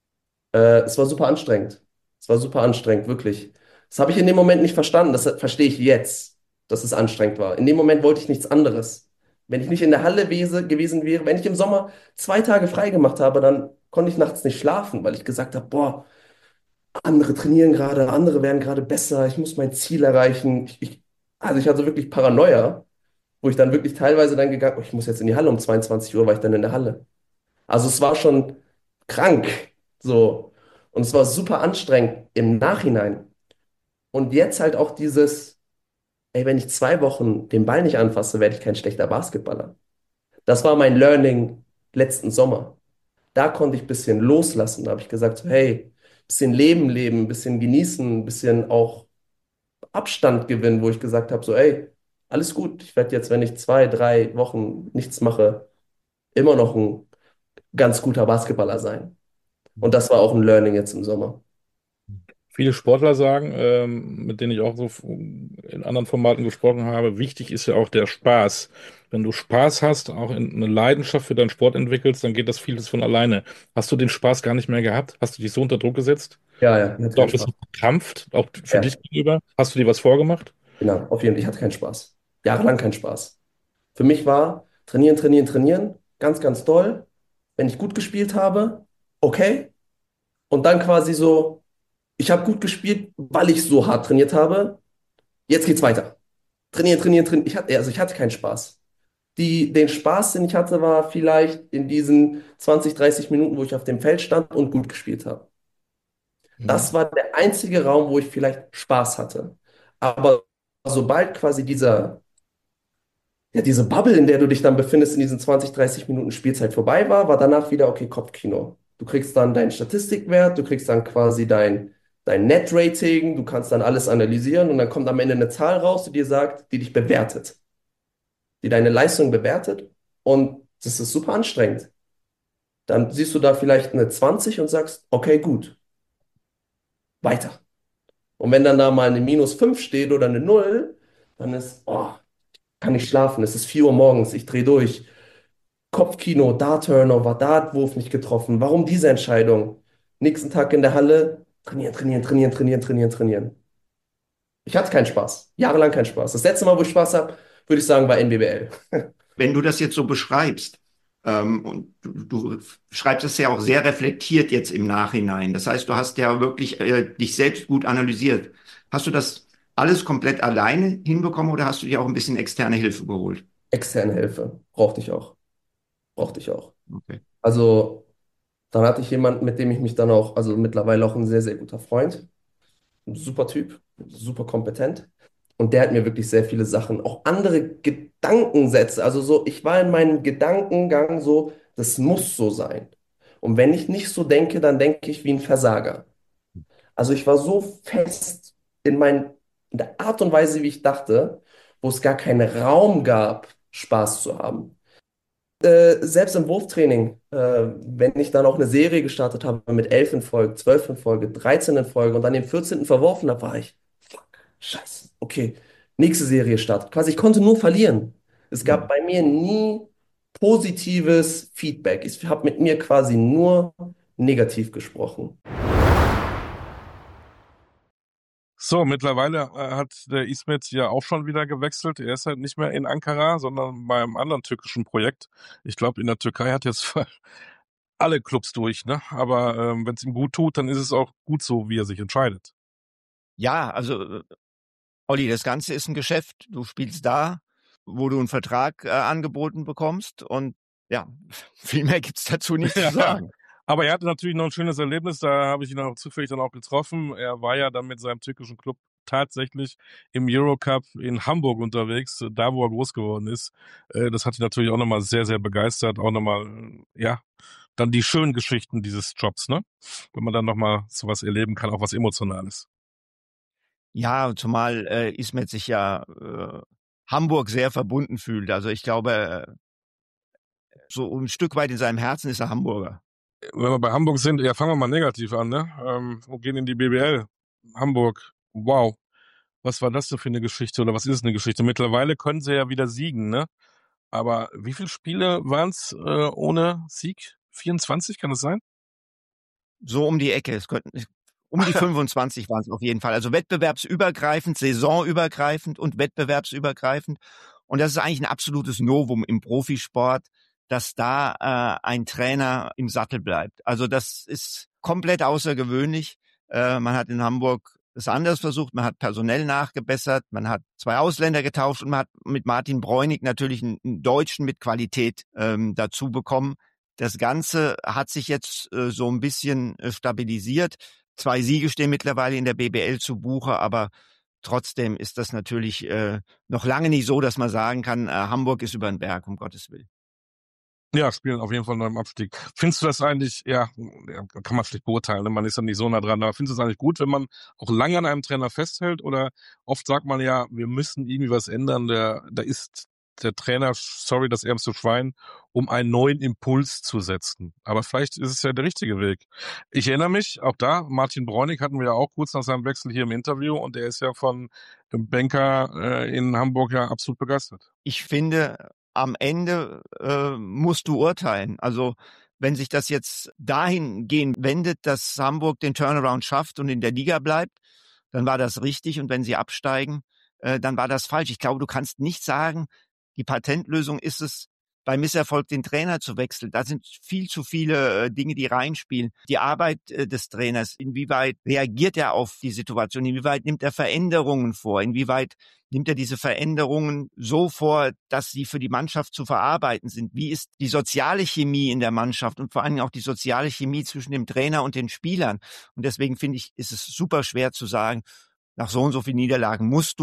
Es war super anstrengend. Es war super anstrengend, wirklich. Das habe ich in dem Moment nicht verstanden. Das verstehe ich jetzt, dass es anstrengend war. In dem Moment wollte ich nichts anderes. Wenn ich nicht in der Halle gewesen wäre, wenn ich im Sommer 2 Tage frei gemacht habe, dann konnte ich nachts nicht schlafen, weil ich gesagt habe, boah, andere trainieren gerade, andere werden gerade besser, ich muss mein Ziel erreichen. Also ich hatte wirklich Paranoia, wo ich dann wirklich teilweise dann gegangen, oh, ich muss jetzt in die Halle, um 22 Uhr war ich dann in der Halle. Also es war schon krank, so. Und es war super anstrengend im Nachhinein. Und jetzt halt auch dieses, ey, wenn ich 2 Wochen den Ball nicht anfasse, werde ich kein schlechter Basketballer. Das war mein Learning letzten Sommer. Da konnte ich ein bisschen loslassen. Da habe ich gesagt, so, hey, bisschen Leben leben, ein bisschen genießen, ein bisschen auch Abstand gewinnen, wo ich gesagt habe, so, ey, alles gut. Ich werde jetzt, wenn ich 2, 3 Wochen nichts mache, immer noch ein ganz guter Basketballer sein. Und das war auch ein Learning jetzt im Sommer. Viele Sportler sagen, mit denen ich auch so in anderen Formaten gesprochen habe, wichtig ist ja auch der Spaß. Wenn du Spaß hast, auch eine Leidenschaft für deinen Sport entwickelst, dann geht das vieles von alleine. Hast du den Spaß gar nicht mehr gehabt? Hast du dich so unter Druck gesetzt? Ja, ja, ich hatte Auch keinen ein Spaß. bisschen verkrampft, auch für Ja, dich gegenüber? Hast du dir was vorgemacht? genau, auf jeden Fall, ich hatte keinen Spaß. Jahrelang keinen Spaß. Für mich war trainieren, trainieren, trainieren, ganz, ganz doll. Wenn ich gut gespielt habe, okay. Und dann quasi so, ich habe gut gespielt, weil ich so hart trainiert habe. Jetzt geht's weiter. Trainieren, trainieren, trainieren. Ich hatte keinen Spaß. Den Spaß, den ich hatte, war vielleicht in diesen 20, 30 Minuten, wo ich auf dem Feld stand und gut gespielt habe. Mhm. Das war der einzige Raum, wo ich vielleicht Spaß hatte. Aber sobald quasi diese Bubble, in der du dich dann befindest, in diesen 20, 30 Minuten Spielzeit vorbei war, war danach wieder, okay, Kopfkino. Du kriegst dann deinen Statistikwert, du kriegst dann quasi dein Net-Rating, du kannst dann alles analysieren und dann kommt am Ende eine Zahl raus, die dir sagt, die dich bewertet, die deine Leistung bewertet, und das ist super anstrengend. Dann siehst du da vielleicht eine 20 und sagst, okay, gut, weiter. Und wenn dann da mal eine -5 steht oder eine 0, dann ist, oh, kann ich schlafen, es ist 4 Uhr morgens, ich drehe durch. Kopfkino, da Turnover, da hat Wurf nicht getroffen. Warum diese Entscheidung? Nächsten Tag in der Halle, trainieren, trainieren, trainieren, trainieren, trainieren, trainieren. Ich hatte keinen Spaß. Jahrelang keinen Spaß. Das letzte Mal, wo ich Spaß habe, würde ich sagen, war NBBL. Wenn du das jetzt so beschreibst, und du schreibst es ja auch sehr reflektiert jetzt im Nachhinein. Das heißt, du hast ja wirklich dich selbst gut analysiert. Hast du das alles komplett alleine hinbekommen oder hast du dir auch ein bisschen externe Hilfe geholt? Externe Hilfe. Brauchte ich auch. Brauchte ich auch. Okay. Also, dann hatte ich jemanden, mit dem ich mich dann auch, also mittlerweile auch ein sehr, sehr guter Freund. Ein super Typ, super kompetent. Und der hat mir wirklich sehr viele Sachen, auch andere Gedankensätze. Also so, ich war in meinem Gedankengang so, das muss so sein. Und wenn ich nicht so denke, dann denke ich wie ein Versager. Also ich war so fest in der Art und Weise, wie ich dachte, wo es gar keinen Raum gab, Spaß zu haben. Selbst im Wurftraining, wenn ich dann auch eine Serie gestartet habe mit 11 in Folge, 12 in Folge, 13 in Folge und dann den 14. verworfen habe, war ich, fuck, scheiße, okay, nächste Serie startet. Quasi, ich konnte nur verlieren. Es gab bei mir nie positives Feedback. Ich habe mit mir quasi nur negativ gesprochen. So, mittlerweile hat der İsmet ja auch schon wieder gewechselt. Er ist halt nicht mehr in Ankara, sondern bei einem anderen türkischen Projekt. Ich glaube, in der Türkei hat jetzt alle Clubs durch, ne? Aber wenn es ihm gut tut, dann ist es auch gut so, wie er sich entscheidet. Ja, also Olli, das Ganze ist ein Geschäft. Du spielst da, wo du einen Vertrag angeboten bekommst und ja, viel mehr gibt's dazu nicht zu sagen. Aber er hatte natürlich noch ein schönes Erlebnis, da habe ich ihn auch zufällig dann auch getroffen. Er war ja dann mit seinem türkischen Club tatsächlich im Eurocup in Hamburg unterwegs, da wo er groß geworden ist. Das hat ihn natürlich auch nochmal sehr, sehr begeistert. Auch nochmal, ja, dann die schönen Geschichten dieses Jobs, ne? Wenn man dann nochmal sowas erleben kann, auch was Emotionales. Ja, zumal Ismet sich ja Hamburg sehr verbunden fühlt. Also ich glaube, so ein Stück weit in seinem Herzen ist er Hamburger. Wenn wir bei Hamburg sind, ja, fangen wir mal negativ an, ne? Und gehen in die BBL. Hamburg, wow. Was war das denn für eine Geschichte oder was ist eine Geschichte? Mittlerweile können sie ja wieder siegen, ne? Aber wie viele Spiele waren es ohne Sieg? 24, kann das sein? So um die Ecke. Es könnten um die 25 waren es auf jeden Fall. Also wettbewerbsübergreifend, saisonübergreifend und wettbewerbsübergreifend. Und das ist eigentlich ein absolutes Novum im Profisport, dass da ein Trainer im Sattel bleibt. Also das ist komplett außergewöhnlich. Man hat in Hamburg es anders versucht, man hat personell nachgebessert, man hat 2 Ausländer getauscht und man hat mit Martin Bräunig natürlich einen Deutschen mit Qualität dazu bekommen. Das Ganze hat sich jetzt so ein bisschen stabilisiert. 2 Siege stehen mittlerweile in der BBL zu Buche, aber trotzdem ist das natürlich noch lange nicht so, dass man sagen kann, Hamburg ist über den Berg, um Gottes Willen. Ja, spielen auf jeden Fall noch im Abstieg. Findest du das eigentlich, ja, kann man schlecht beurteilen, ne? Man ist ja nicht so nah dran, aber findest du es eigentlich gut, wenn man auch lange an einem Trainer festhält? Oder oft sagt man ja, wir müssen irgendwie was ändern, da ist der Trainer, sorry, das ärmste Schwein, um einen neuen Impuls zu setzen. Aber vielleicht ist es ja der richtige Weg. Ich erinnere mich, auch da, Martin Bräunig hatten wir ja auch kurz nach seinem Wechsel hier im Interview und der ist ja von dem Banker in Hamburg ja absolut begeistert. Ich finde, am Ende musst du urteilen. Also wenn sich das jetzt dahingehend wendet, dass Hamburg den Turnaround schafft und in der Liga bleibt, dann war das richtig. Und wenn sie absteigen, dann war das falsch. Ich glaube, du kannst nicht sagen, die Patentlösung ist es, bei Misserfolg den Trainer zu wechseln. Da sind viel zu viele Dinge, die reinspielen. Die Arbeit des Trainers, inwieweit reagiert er auf die Situation, inwieweit nimmt er Veränderungen vor, inwieweit nimmt er diese Veränderungen so vor, dass sie für die Mannschaft zu verarbeiten sind? Wie ist die soziale Chemie in der Mannschaft und vor allem auch die soziale Chemie zwischen dem Trainer und den Spielern? Und deswegen finde ich, ist es super schwer zu sagen, nach so und so vielen Niederlagen musst du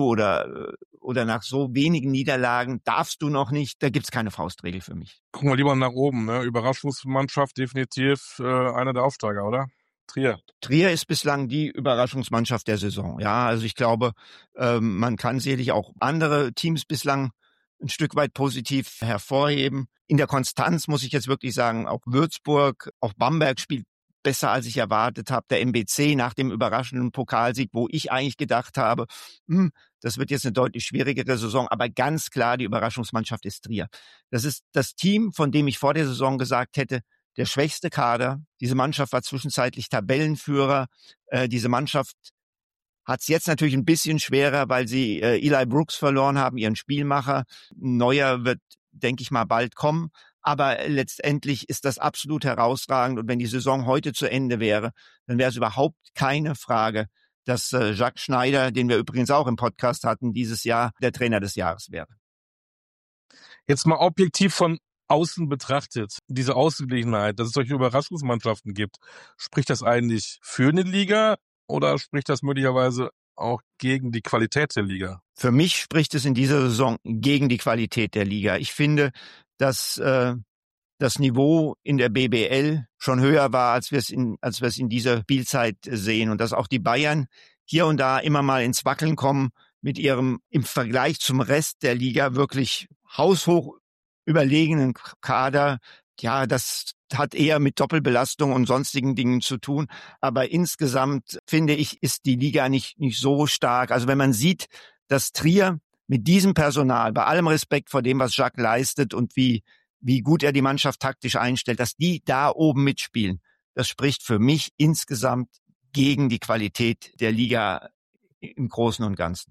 oder nach so wenigen Niederlagen darfst du noch nicht. Da gibt's keine Faustregel für mich. Gucken wir lieber nach oben, ne? Überraschungsmannschaft definitiv einer der Aufsteiger, oder? Trier. Trier ist bislang die Überraschungsmannschaft der Saison. Ja, also ich glaube, man kann sicherlich auch andere Teams bislang ein Stück weit positiv hervorheben. In der Konstanz muss ich jetzt wirklich sagen, auch Würzburg, auch Bamberg spielt besser, als ich erwartet habe. Der MBC nach dem überraschenden Pokalsieg, wo ich eigentlich gedacht habe, das wird jetzt eine deutlich schwierigere Saison, aber ganz klar, die Überraschungsmannschaft ist Trier. Das ist das Team, von dem ich vor der Saison gesagt hätte, der schwächste Kader. Diese Mannschaft war zwischenzeitlich Tabellenführer. Diese Mannschaft hat es jetzt natürlich ein bisschen schwerer, weil sie Eli Brooks verloren haben, ihren Spielmacher. Ein neuer wird, denke ich mal, bald kommen. Aber letztendlich ist das absolut herausragend. Und wenn die Saison heute zu Ende wäre, dann wäre es überhaupt keine Frage, dass Jacques Schneider, den wir übrigens auch im Podcast hatten, dieses Jahr der Trainer des Jahres wäre. Jetzt mal objektiv von außen betrachtet, diese Ausgeglichenheit, dass es solche Überraschungsmannschaften gibt, spricht das eigentlich für eine Liga oder spricht das möglicherweise auch gegen die Qualität der Liga? Für mich spricht es in dieser Saison gegen die Qualität der Liga. Ich finde, dass das Niveau in der BBL schon höher war, als wir es in dieser Spielzeit sehen, und dass auch die Bayern hier und da immer mal ins Wackeln kommen mit ihrem im Vergleich zum Rest der Liga wirklich haushoch überlegenen Kader. Ja, das hat eher mit Doppelbelastung und sonstigen Dingen zu tun. Aber insgesamt, finde ich, ist die Liga nicht so stark. Also wenn man sieht, dass Trier mit diesem Personal, bei allem Respekt vor dem, was Jacques leistet und wie gut er die Mannschaft taktisch einstellt, dass die da oben mitspielen, das spricht für mich insgesamt gegen die Qualität der Liga im Großen und Ganzen.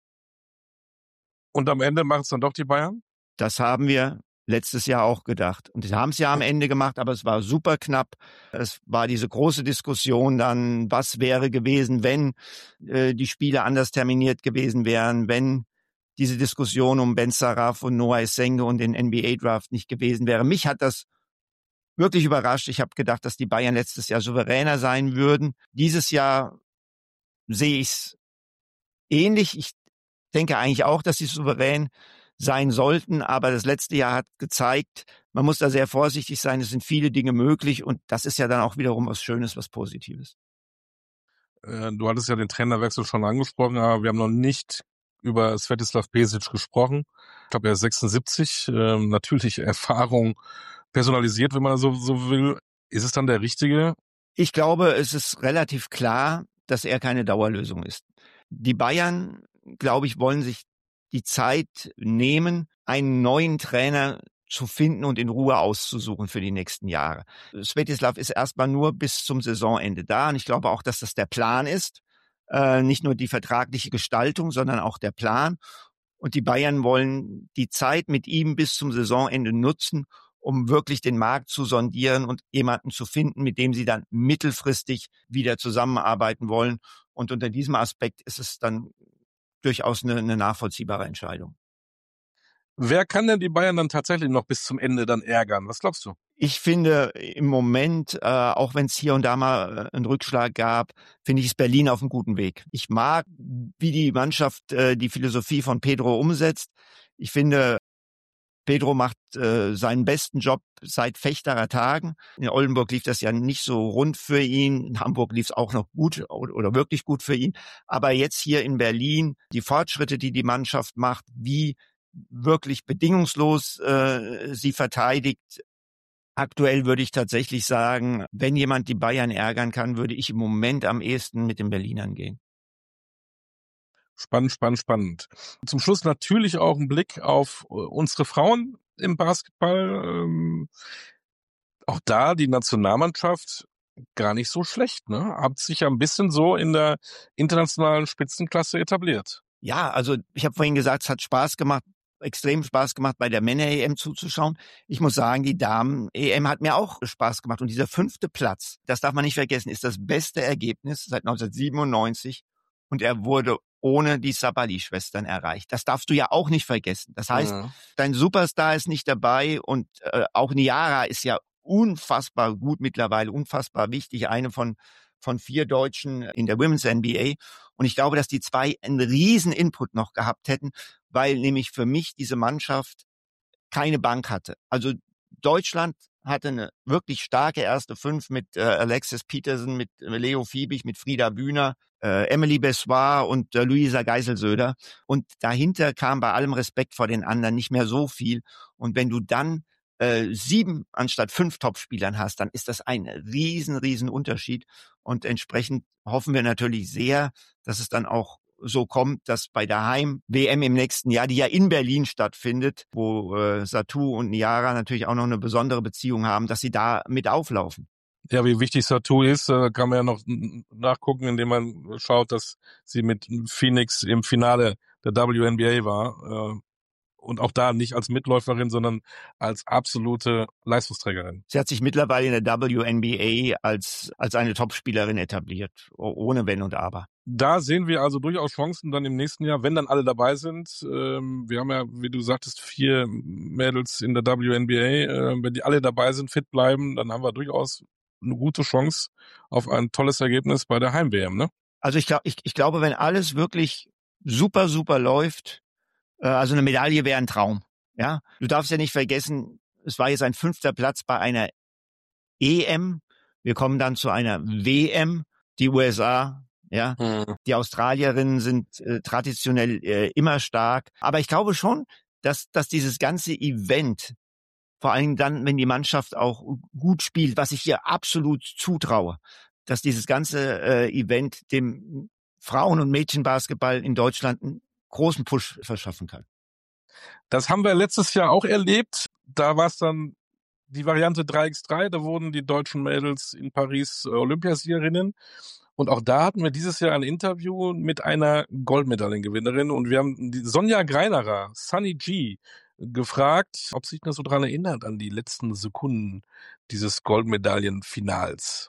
Und am Ende machen es dann doch die Bayern? Das haben wir letztes Jahr auch gedacht. Und sie haben es ja am Ende gemacht, aber es war super knapp. Es war diese große Diskussion dann, was wäre gewesen, wenn die Spiele anders terminiert gewesen wären, wenn diese Diskussion um Ben Saraf und Noah Essenge und den NBA-Draft nicht gewesen wäre. Mich hat das wirklich überrascht. Ich habe gedacht, dass die Bayern letztes Jahr souveräner sein würden. Dieses Jahr sehe ich es ähnlich. Ich denke eigentlich auch, dass sie souverän sein sollten, aber das letzte Jahr hat gezeigt, man muss da sehr vorsichtig sein, es sind viele Dinge möglich und das ist ja dann auch wiederum was Schönes, was Positives. Du hattest ja den Trainerwechsel schon angesprochen, aber wir haben noch nicht über Svetislav Pesic gesprochen. Ich glaube, er ist 76, natürlich Erfahrung personalisiert, wenn man so will. Ist es dann der Richtige? Ich glaube, es ist relativ klar, dass er keine Dauerlösung ist. Die Bayern, glaube ich, wollen sich die Zeit nehmen, einen neuen Trainer zu finden und in Ruhe auszusuchen für die nächsten Jahre. Svetislav ist erstmal nur bis zum Saisonende da und ich glaube auch, dass das der Plan ist. Nicht nur die vertragliche Gestaltung, sondern auch der Plan. Und die Bayern wollen die Zeit mit ihm bis zum Saisonende nutzen, um wirklich den Markt zu sondieren und jemanden zu finden, mit dem sie dann mittelfristig wieder zusammenarbeiten wollen. Und unter diesem Aspekt ist es dann durchaus eine nachvollziehbare Entscheidung. Wer kann denn die Bayern dann tatsächlich noch bis zum Ende dann ärgern? Was glaubst du? Ich finde im Moment, auch wenn es hier und da mal einen Rückschlag gab, finde ich, ist Berlin auf einem guten Weg. Ich mag, wie die Mannschaft die Philosophie von Pedro umsetzt. Ich finde, Pedro macht seinen besten Job seit Fechterer Tagen. In Oldenburg lief das ja nicht so rund für ihn. In Hamburg lief es auch noch gut oder wirklich gut für ihn. Aber jetzt hier in Berlin, die Fortschritte, die die Mannschaft macht, wie wirklich bedingungslos sie verteidigt. Aktuell würde ich tatsächlich sagen, wenn jemand die Bayern ärgern kann, würde ich im Moment am ehesten mit den Berlinern gehen. Spannend. Zum Schluss natürlich auch ein Blick auf unsere Frauen im Basketball. Auch da die Nationalmannschaft gar nicht so schlecht, ne? Hat sich ja ein bisschen so in der internationalen Spitzenklasse etabliert. Ja, also ich habe vorhin gesagt, es hat Spaß gemacht, extrem Spaß gemacht, bei der Männer-EM zuzuschauen. Ich muss sagen, die Damen-EM hat mir auch Spaß gemacht. Und dieser 5. Platz, das darf man nicht vergessen, ist das beste Ergebnis seit 1997. Und er wurde ohne die Sabali-Schwestern erreicht. Das darfst du ja auch nicht vergessen. Das heißt, Dein Superstar ist nicht dabei und auch Niara ist ja unfassbar gut mittlerweile, unfassbar wichtig, eine von 4 Deutschen in der Women's NBA. Und ich glaube, dass die 2 einen riesen Input noch gehabt hätten, weil nämlich für mich diese Mannschaft keine Bank hatte. Also Deutschland hatte eine wirklich starke erste 5 mit Alexis Peterson, mit Leo Fiebig, mit Frieda Bühner, Emily Bessoir und Luisa Geiselsöder. Und dahinter kam bei allem Respekt vor den anderen nicht mehr so viel. Und wenn du dann 7 anstatt 5 Topspielern hast, dann ist das ein riesen Unterschied. Und entsprechend hoffen wir natürlich sehr, dass es dann auch so kommt, dass bei der Heim-WM im nächsten Jahr, die ja in Berlin stattfindet, wo Satu und Niara natürlich auch noch eine besondere Beziehung haben, dass sie da mit auflaufen. Ja, wie wichtig Satu ist, kann man ja noch nachgucken, indem man schaut, dass sie mit Phoenix im Finale der WNBA war. Und auch da nicht als Mitläuferin, sondern als absolute Leistungsträgerin. Sie hat sich mittlerweile in der WNBA als eine Topspielerin etabliert, ohne Wenn und Aber. Da sehen wir also durchaus Chancen dann im nächsten Jahr, wenn dann alle dabei sind. Wir haben ja, wie du sagtest, 4 Mädels in der WNBA. Wenn die alle dabei sind, fit bleiben, dann haben wir durchaus eine gute Chance auf ein tolles Ergebnis bei der Heim-WM, ne? Also ich glaube, wenn alles wirklich super läuft, also eine Medaille wäre ein Traum. Ja, du darfst ja nicht vergessen, es war jetzt ein 5. Platz bei einer EM. Wir kommen dann zu einer WM. Die USA, ja, die Australierinnen sind traditionell immer stark. Aber ich glaube schon, dass dieses ganze Event, vor allem dann, wenn die Mannschaft auch gut spielt, was ich ihr absolut zutraue, dass dieses ganze Event dem Frauen- und Mädchenbasketball in Deutschland einen großen Push verschaffen kann. Das haben wir letztes Jahr auch erlebt. Da war es dann die Variante 3x3. Da wurden die deutschen Mädels in Paris Olympiasiegerinnen. Und auch da hatten wir dieses Jahr ein Interview mit einer Goldmedaillengewinnerin. Und wir haben die Sonja Greinerer, Sunny G, gefragt, ob sie sich noch so dran erinnert an die letzten Sekunden dieses Goldmedaillenfinals.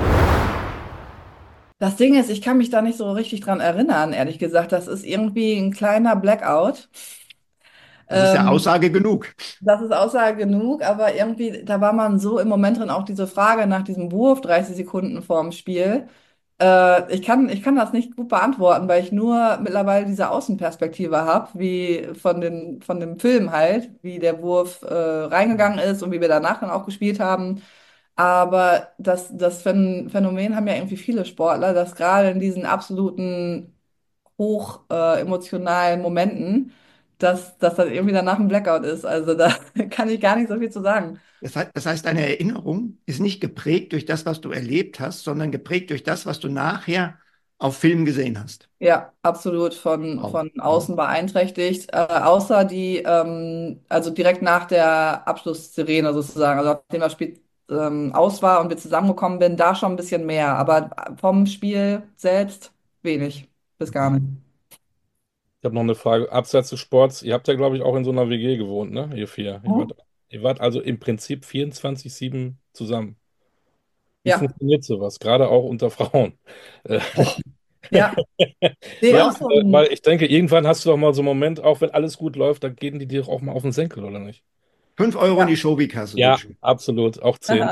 Das Ding ist, ich kann mich da nicht so richtig dran erinnern, ehrlich gesagt. Das ist irgendwie ein kleiner Blackout. Das ist ja Aussage genug. Das ist Aussage genug, aber irgendwie, da war man so im Moment drin, auch diese Frage nach diesem Wurf 30 Sekunden vorm Spiel. Ich kann das nicht gut beantworten, weil ich nur mittlerweile diese Außenperspektive habe, wie von dem Film halt, wie der Wurf reingegangen ist und wie wir danach dann auch gespielt haben. Aber das Phänomen haben ja irgendwie viele Sportler, dass gerade in diesen absoluten hoch emotionalen Momenten, dass dann irgendwie danach ein Blackout ist. Also da kann ich gar nicht so viel zu sagen. Das heißt, deine Erinnerung ist nicht geprägt durch das, was du erlebt hast, sondern geprägt durch das, was du nachher auf Film gesehen hast. Ja, absolut Wow. von außen beeinträchtigt. Außer also direkt nach der Abschlusssirene sozusagen, also nachdem das Spiel aus war und wir zusammengekommen sind, da schon ein bisschen mehr. Aber vom Spiel selbst wenig, bis gar nicht. Ich habe noch eine Frage, abseits des Sports. Ihr habt ja, glaube ich, auch in so einer WG gewohnt, ne? Ihr 4. Ihr wart also im Prinzip 24/7 zusammen. Wie Ja, funktioniert sowas? Gerade auch unter Frauen. ja. Nee, Ja, auch so ein, weil ich denke, irgendwann hast du doch mal so einen Moment, auch wenn alles gut läuft, dann gehen die dir doch auch mal auf den Senkel, oder nicht? 5 € in ja. die Showbikasse Ja, rutschen. absolut, auch 10.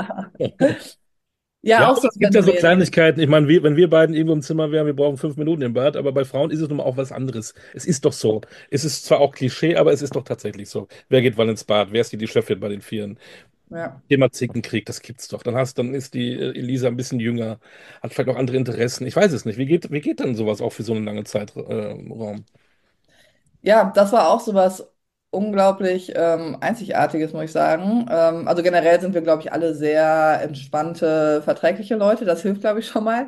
Ja, Ja, auch aber so es ein gibt ja so Phänomen. Kleinigkeiten. Ich meine, wenn wir beiden irgendwo im Zimmer wären, wir brauchen 5 Minuten im Bad, aber bei Frauen ist es nun mal auch was anderes. Es ist doch so. Es ist zwar auch Klischee, aber es ist doch tatsächlich so. Wer geht wann ins Bad? Wer ist die Chefin bei den Vieren? Ja. Thema Zickenkrieg, das gibt's doch. Dann ist die Elisa ein bisschen jünger, hat vielleicht auch andere Interessen. Ich weiß es nicht. Wie geht denn sowas auch für so einen langen Zeitraum? Ja, das war auch sowas unglaublich Einzigartiges, muss ich sagen. Also generell sind wir, glaube ich, alle sehr entspannte, verträgliche Leute. Das hilft, glaube ich, schon mal.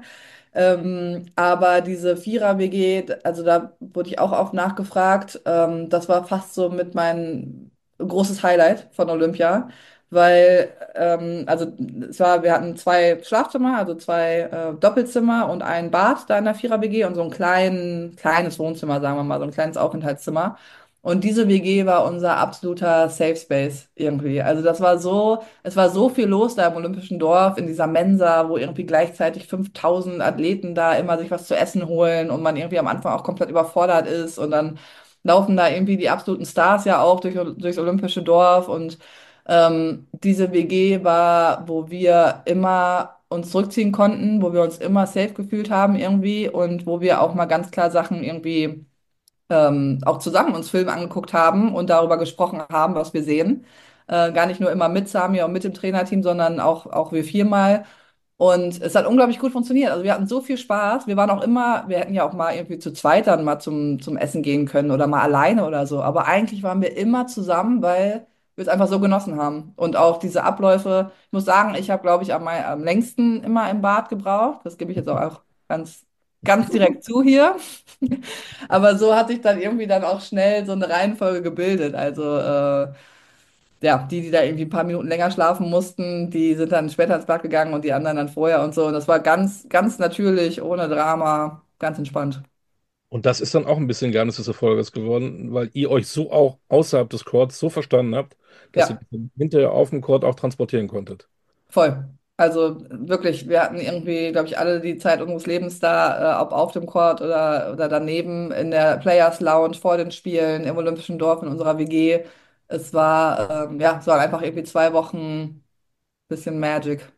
Aber diese Vierer-WG, also da wurde ich auch oft nachgefragt. Das war fast so mit mein großes Highlight von Olympia, weil also wir hatten 2 Schlafzimmer, also 2 Doppelzimmer und ein Bad da in der Vierer-WG und so ein kleines Wohnzimmer, sagen wir mal, so ein kleines Aufenthaltszimmer. Und diese WG war unser absoluter Safe Space irgendwie. Also es war so viel los da im Olympischen Dorf, in dieser Mensa, wo irgendwie gleichzeitig 5000 Athleten da immer sich was zu essen holen und man irgendwie am Anfang auch komplett überfordert ist und dann laufen da irgendwie die absoluten Stars ja auch durchs Olympische Dorf und diese WG war, wo wir immer uns zurückziehen konnten, wo wir uns immer safe gefühlt haben irgendwie und wo wir auch mal ganz klar Sachen irgendwie auch zusammen uns Filme angeguckt haben und darüber gesprochen haben, was wir sehen. Gar nicht nur immer mit Samir und mit dem Trainerteam, sondern auch wir viermal. Und es hat unglaublich gut funktioniert. Also wir hatten so viel Spaß. Wir hätten ja auch mal irgendwie zu zweit dann mal zum Essen gehen können oder mal alleine oder so. Aber eigentlich waren wir immer zusammen, weil wir es einfach so genossen haben. Und auch diese Abläufe, ich muss sagen, ich habe, glaube ich, am längsten immer im Bad gebraucht. Das gebe ich jetzt auch ganz, ganz direkt zu hier. Aber so hat sich dann irgendwie dann auch schnell so eine Reihenfolge gebildet. Also ja, die da irgendwie ein paar Minuten länger schlafen mussten, die sind dann später ins Bad gegangen und die anderen dann vorher und so. Und das war ganz, ganz natürlich, ohne Drama, ganz entspannt. Und das ist dann auch ein bisschen Geheimnis des Erfolges geworden, weil ihr euch so auch außerhalb des Courts so verstanden habt, dass ihr Ja. hinterher auf dem Court auch transportieren konntet. Voll. Also wirklich, wir hatten irgendwie, glaube ich, alle die Zeit unseres Lebens da, ob auf dem Court oder daneben in der Players Lounge vor den Spielen im Olympischen Dorf in unserer WG. Es war, ja, es waren einfach irgendwie 2 Wochen bisschen Magic.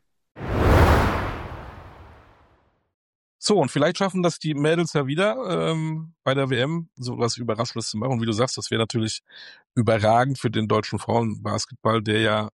So, und vielleicht schaffen das die Mädels ja wieder bei der WM, so was Überraschendes zu machen. Und wie du sagst, das wäre natürlich überragend für den deutschen Frauenbasketball, der ja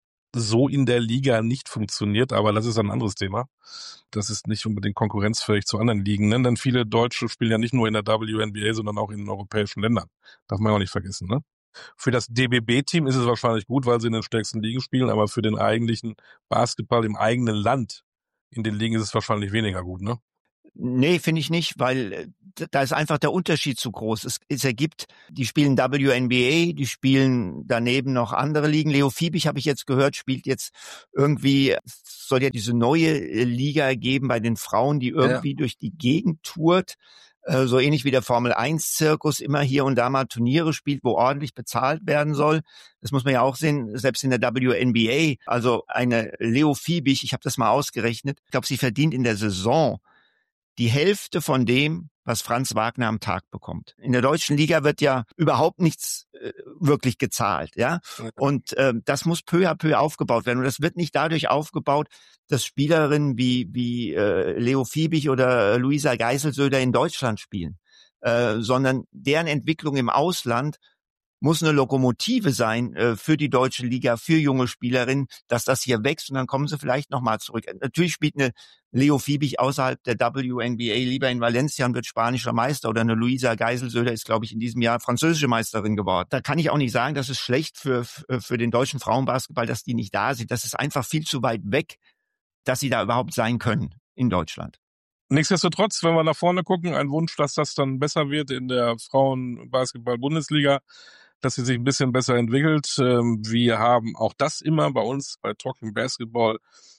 so in der Liga nicht funktioniert, aber das ist ein anderes Thema. Das ist nicht unbedingt konkurrenzfähig zu anderen Ligen, ne? Denn viele Deutsche spielen ja nicht nur in der WNBA, sondern auch in den europäischen Ländern. Darf man ja auch nicht vergessen, ne? Für das DBB-Team ist es wahrscheinlich gut, weil sie in den stärksten Ligen spielen, aber für den eigentlichen Basketball im eigenen Land in den Ligen ist es wahrscheinlich weniger gut, ne? Nee, finde ich nicht, weil da ist einfach der Unterschied zu groß. Es ergibt, die spielen WNBA, die spielen daneben noch andere Ligen. Leo Fiebig, habe ich jetzt gehört, spielt jetzt irgendwie, es soll ja diese neue Liga geben bei den Frauen, die irgendwie durch die Gegend tourt. So ähnlich wie der Formel-1-Zirkus immer hier und da mal Turniere spielt, wo ordentlich bezahlt werden soll. Das muss man ja auch sehen, selbst in der WNBA. Also eine Leo Fiebig, ich habe das mal ausgerechnet, ich glaube, sie verdient in der Saison die Hälfte von dem, was Franz Wagner am Tag bekommt. In der deutschen Liga wird ja überhaupt nichts wirklich gezahlt, ja. Und das muss peu à peu aufgebaut werden. Und das wird nicht dadurch aufgebaut, dass Spielerinnen wie Leo Fiebig oder Luisa Geiselsöder in Deutschland spielen, sondern deren Entwicklung im Ausland muss eine Lokomotive sein für die deutsche Liga, für junge Spielerinnen, dass das hier wächst und dann kommen sie vielleicht nochmal zurück. Natürlich spielt eine Leo Fiebig außerhalb der WNBA lieber in Valencia und wird spanischer Meister oder eine Luisa Geiselsöder ist, glaube ich, in diesem Jahr französische Meisterin geworden. Da kann ich auch nicht sagen, das ist schlecht für den deutschen Frauenbasketball, dass die nicht da sind. Das ist einfach viel zu weit weg, dass sie da überhaupt sein können in Deutschland. Nichtsdestotrotz, wenn wir nach vorne gucken, ein Wunsch, dass das dann besser wird in der Frauenbasketball-Bundesliga, dass sie sich ein bisschen besser entwickelt. Wir haben auch das immer bei uns bei Talking Basketball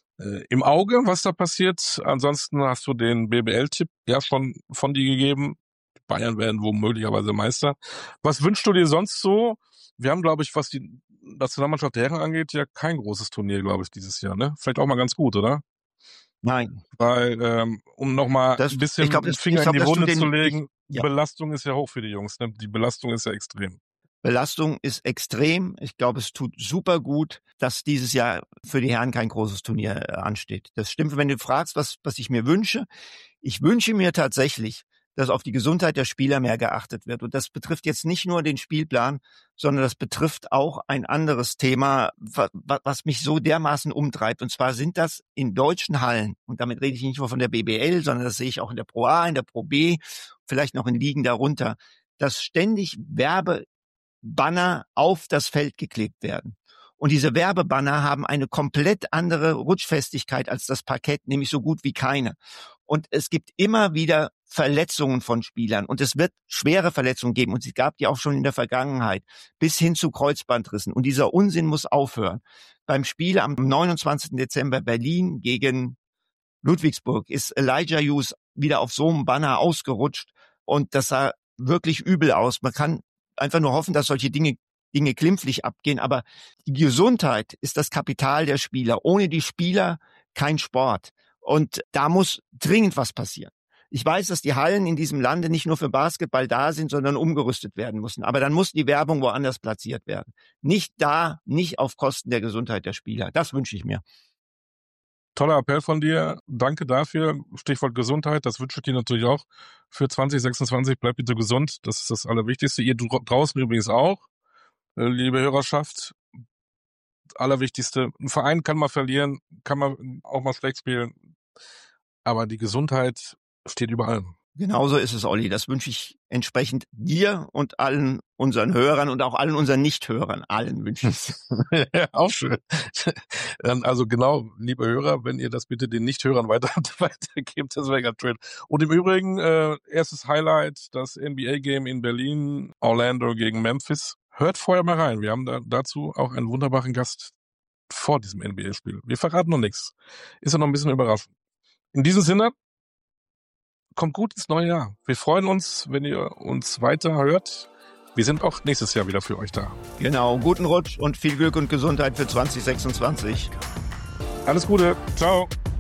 im Auge, was da passiert. Ansonsten hast du den BBL-Tipp ja schon von dir gegeben. Bayern werden wohl möglicherweise Meister. Was wünschst du dir sonst so? Wir haben, glaube ich, was die Nationalmannschaft der Herren angeht, ja kein großes Turnier, glaube ich, dieses Jahr, ne? Vielleicht auch mal ganz gut, oder? Nein. Weil, um nochmal ein bisschen den Finger in die Wunde zu legen, Belastung ist ja hoch für die Jungs, ne? Die Belastung ist ja extrem. Belastung ist extrem. Ich glaube, es tut super gut, dass dieses Jahr für die Herren kein großes Turnier ansteht. Das stimmt, wenn du fragst, was ich mir wünsche. Ich wünsche mir tatsächlich, dass auf die Gesundheit der Spieler mehr geachtet wird. Und das betrifft jetzt nicht nur den Spielplan, sondern das betrifft auch ein anderes Thema, was mich so dermaßen umtreibt. Und zwar sind das in deutschen Hallen, und damit rede ich nicht nur von der BBL, sondern das sehe ich auch in der Pro A, in der Pro B, vielleicht noch in Ligen darunter, dass ständig Banner auf das Feld geklebt werden. Und diese Werbebanner haben eine komplett andere Rutschfestigkeit als das Parkett, nämlich so gut wie keine. Und es gibt immer wieder Verletzungen von Spielern und es wird schwere Verletzungen geben und es gab die auch schon in der Vergangenheit bis hin zu Kreuzbandrissen und dieser Unsinn muss aufhören. Beim Spiel am 29. Dezember Berlin gegen Ludwigsburg ist Elijah Hughes wieder auf so einem Banner ausgerutscht und das sah wirklich übel aus. Man kann einfach nur hoffen, dass solche Dinge glimpflich abgehen, aber die Gesundheit ist das Kapital der Spieler. Ohne die Spieler kein Sport. Und da muss dringend was passieren. Ich weiß, dass die Hallen in diesem Lande nicht nur für Basketball da sind, sondern umgerüstet werden müssen. Aber dann muss die Werbung woanders platziert werden. Nicht da, nicht auf Kosten der Gesundheit der Spieler. Das wünsche ich mir. Toller Appell von dir. Danke dafür. Stichwort Gesundheit. Das wünsche ich dir natürlich auch für 2026. Bleib bitte gesund. Das ist das Allerwichtigste. Ihr draußen übrigens auch, liebe Hörerschaft. Allerwichtigste. Ein Verein kann mal verlieren, kann man auch mal schlecht spielen. Aber die Gesundheit steht über allem. Genauso ist es, Olli. Das wünsche ich entsprechend dir und allen unseren Hörern und auch allen unseren Nichthörern. Allen wünsche ich es. Ja, auch schön. Also genau, liebe Hörer, wenn ihr das bitte den Nichthörern weitergebt, das wäre ganz schön. Und im Übrigen, erstes Highlight, das NBA-Game in Berlin, Orlando gegen Memphis. Hört vorher mal rein. Wir haben dazu auch einen wunderbaren Gast vor diesem NBA-Spiel. Wir verraten noch nichts. Ist ja noch ein bisschen überraschend. In diesem Sinne, kommt gut ins neue Jahr. Wir freuen uns, wenn ihr uns weiter hört. Wir sind auch nächstes Jahr wieder für euch da. Genau, guten Rutsch und viel Glück und Gesundheit für 2026. Alles Gute. Ciao.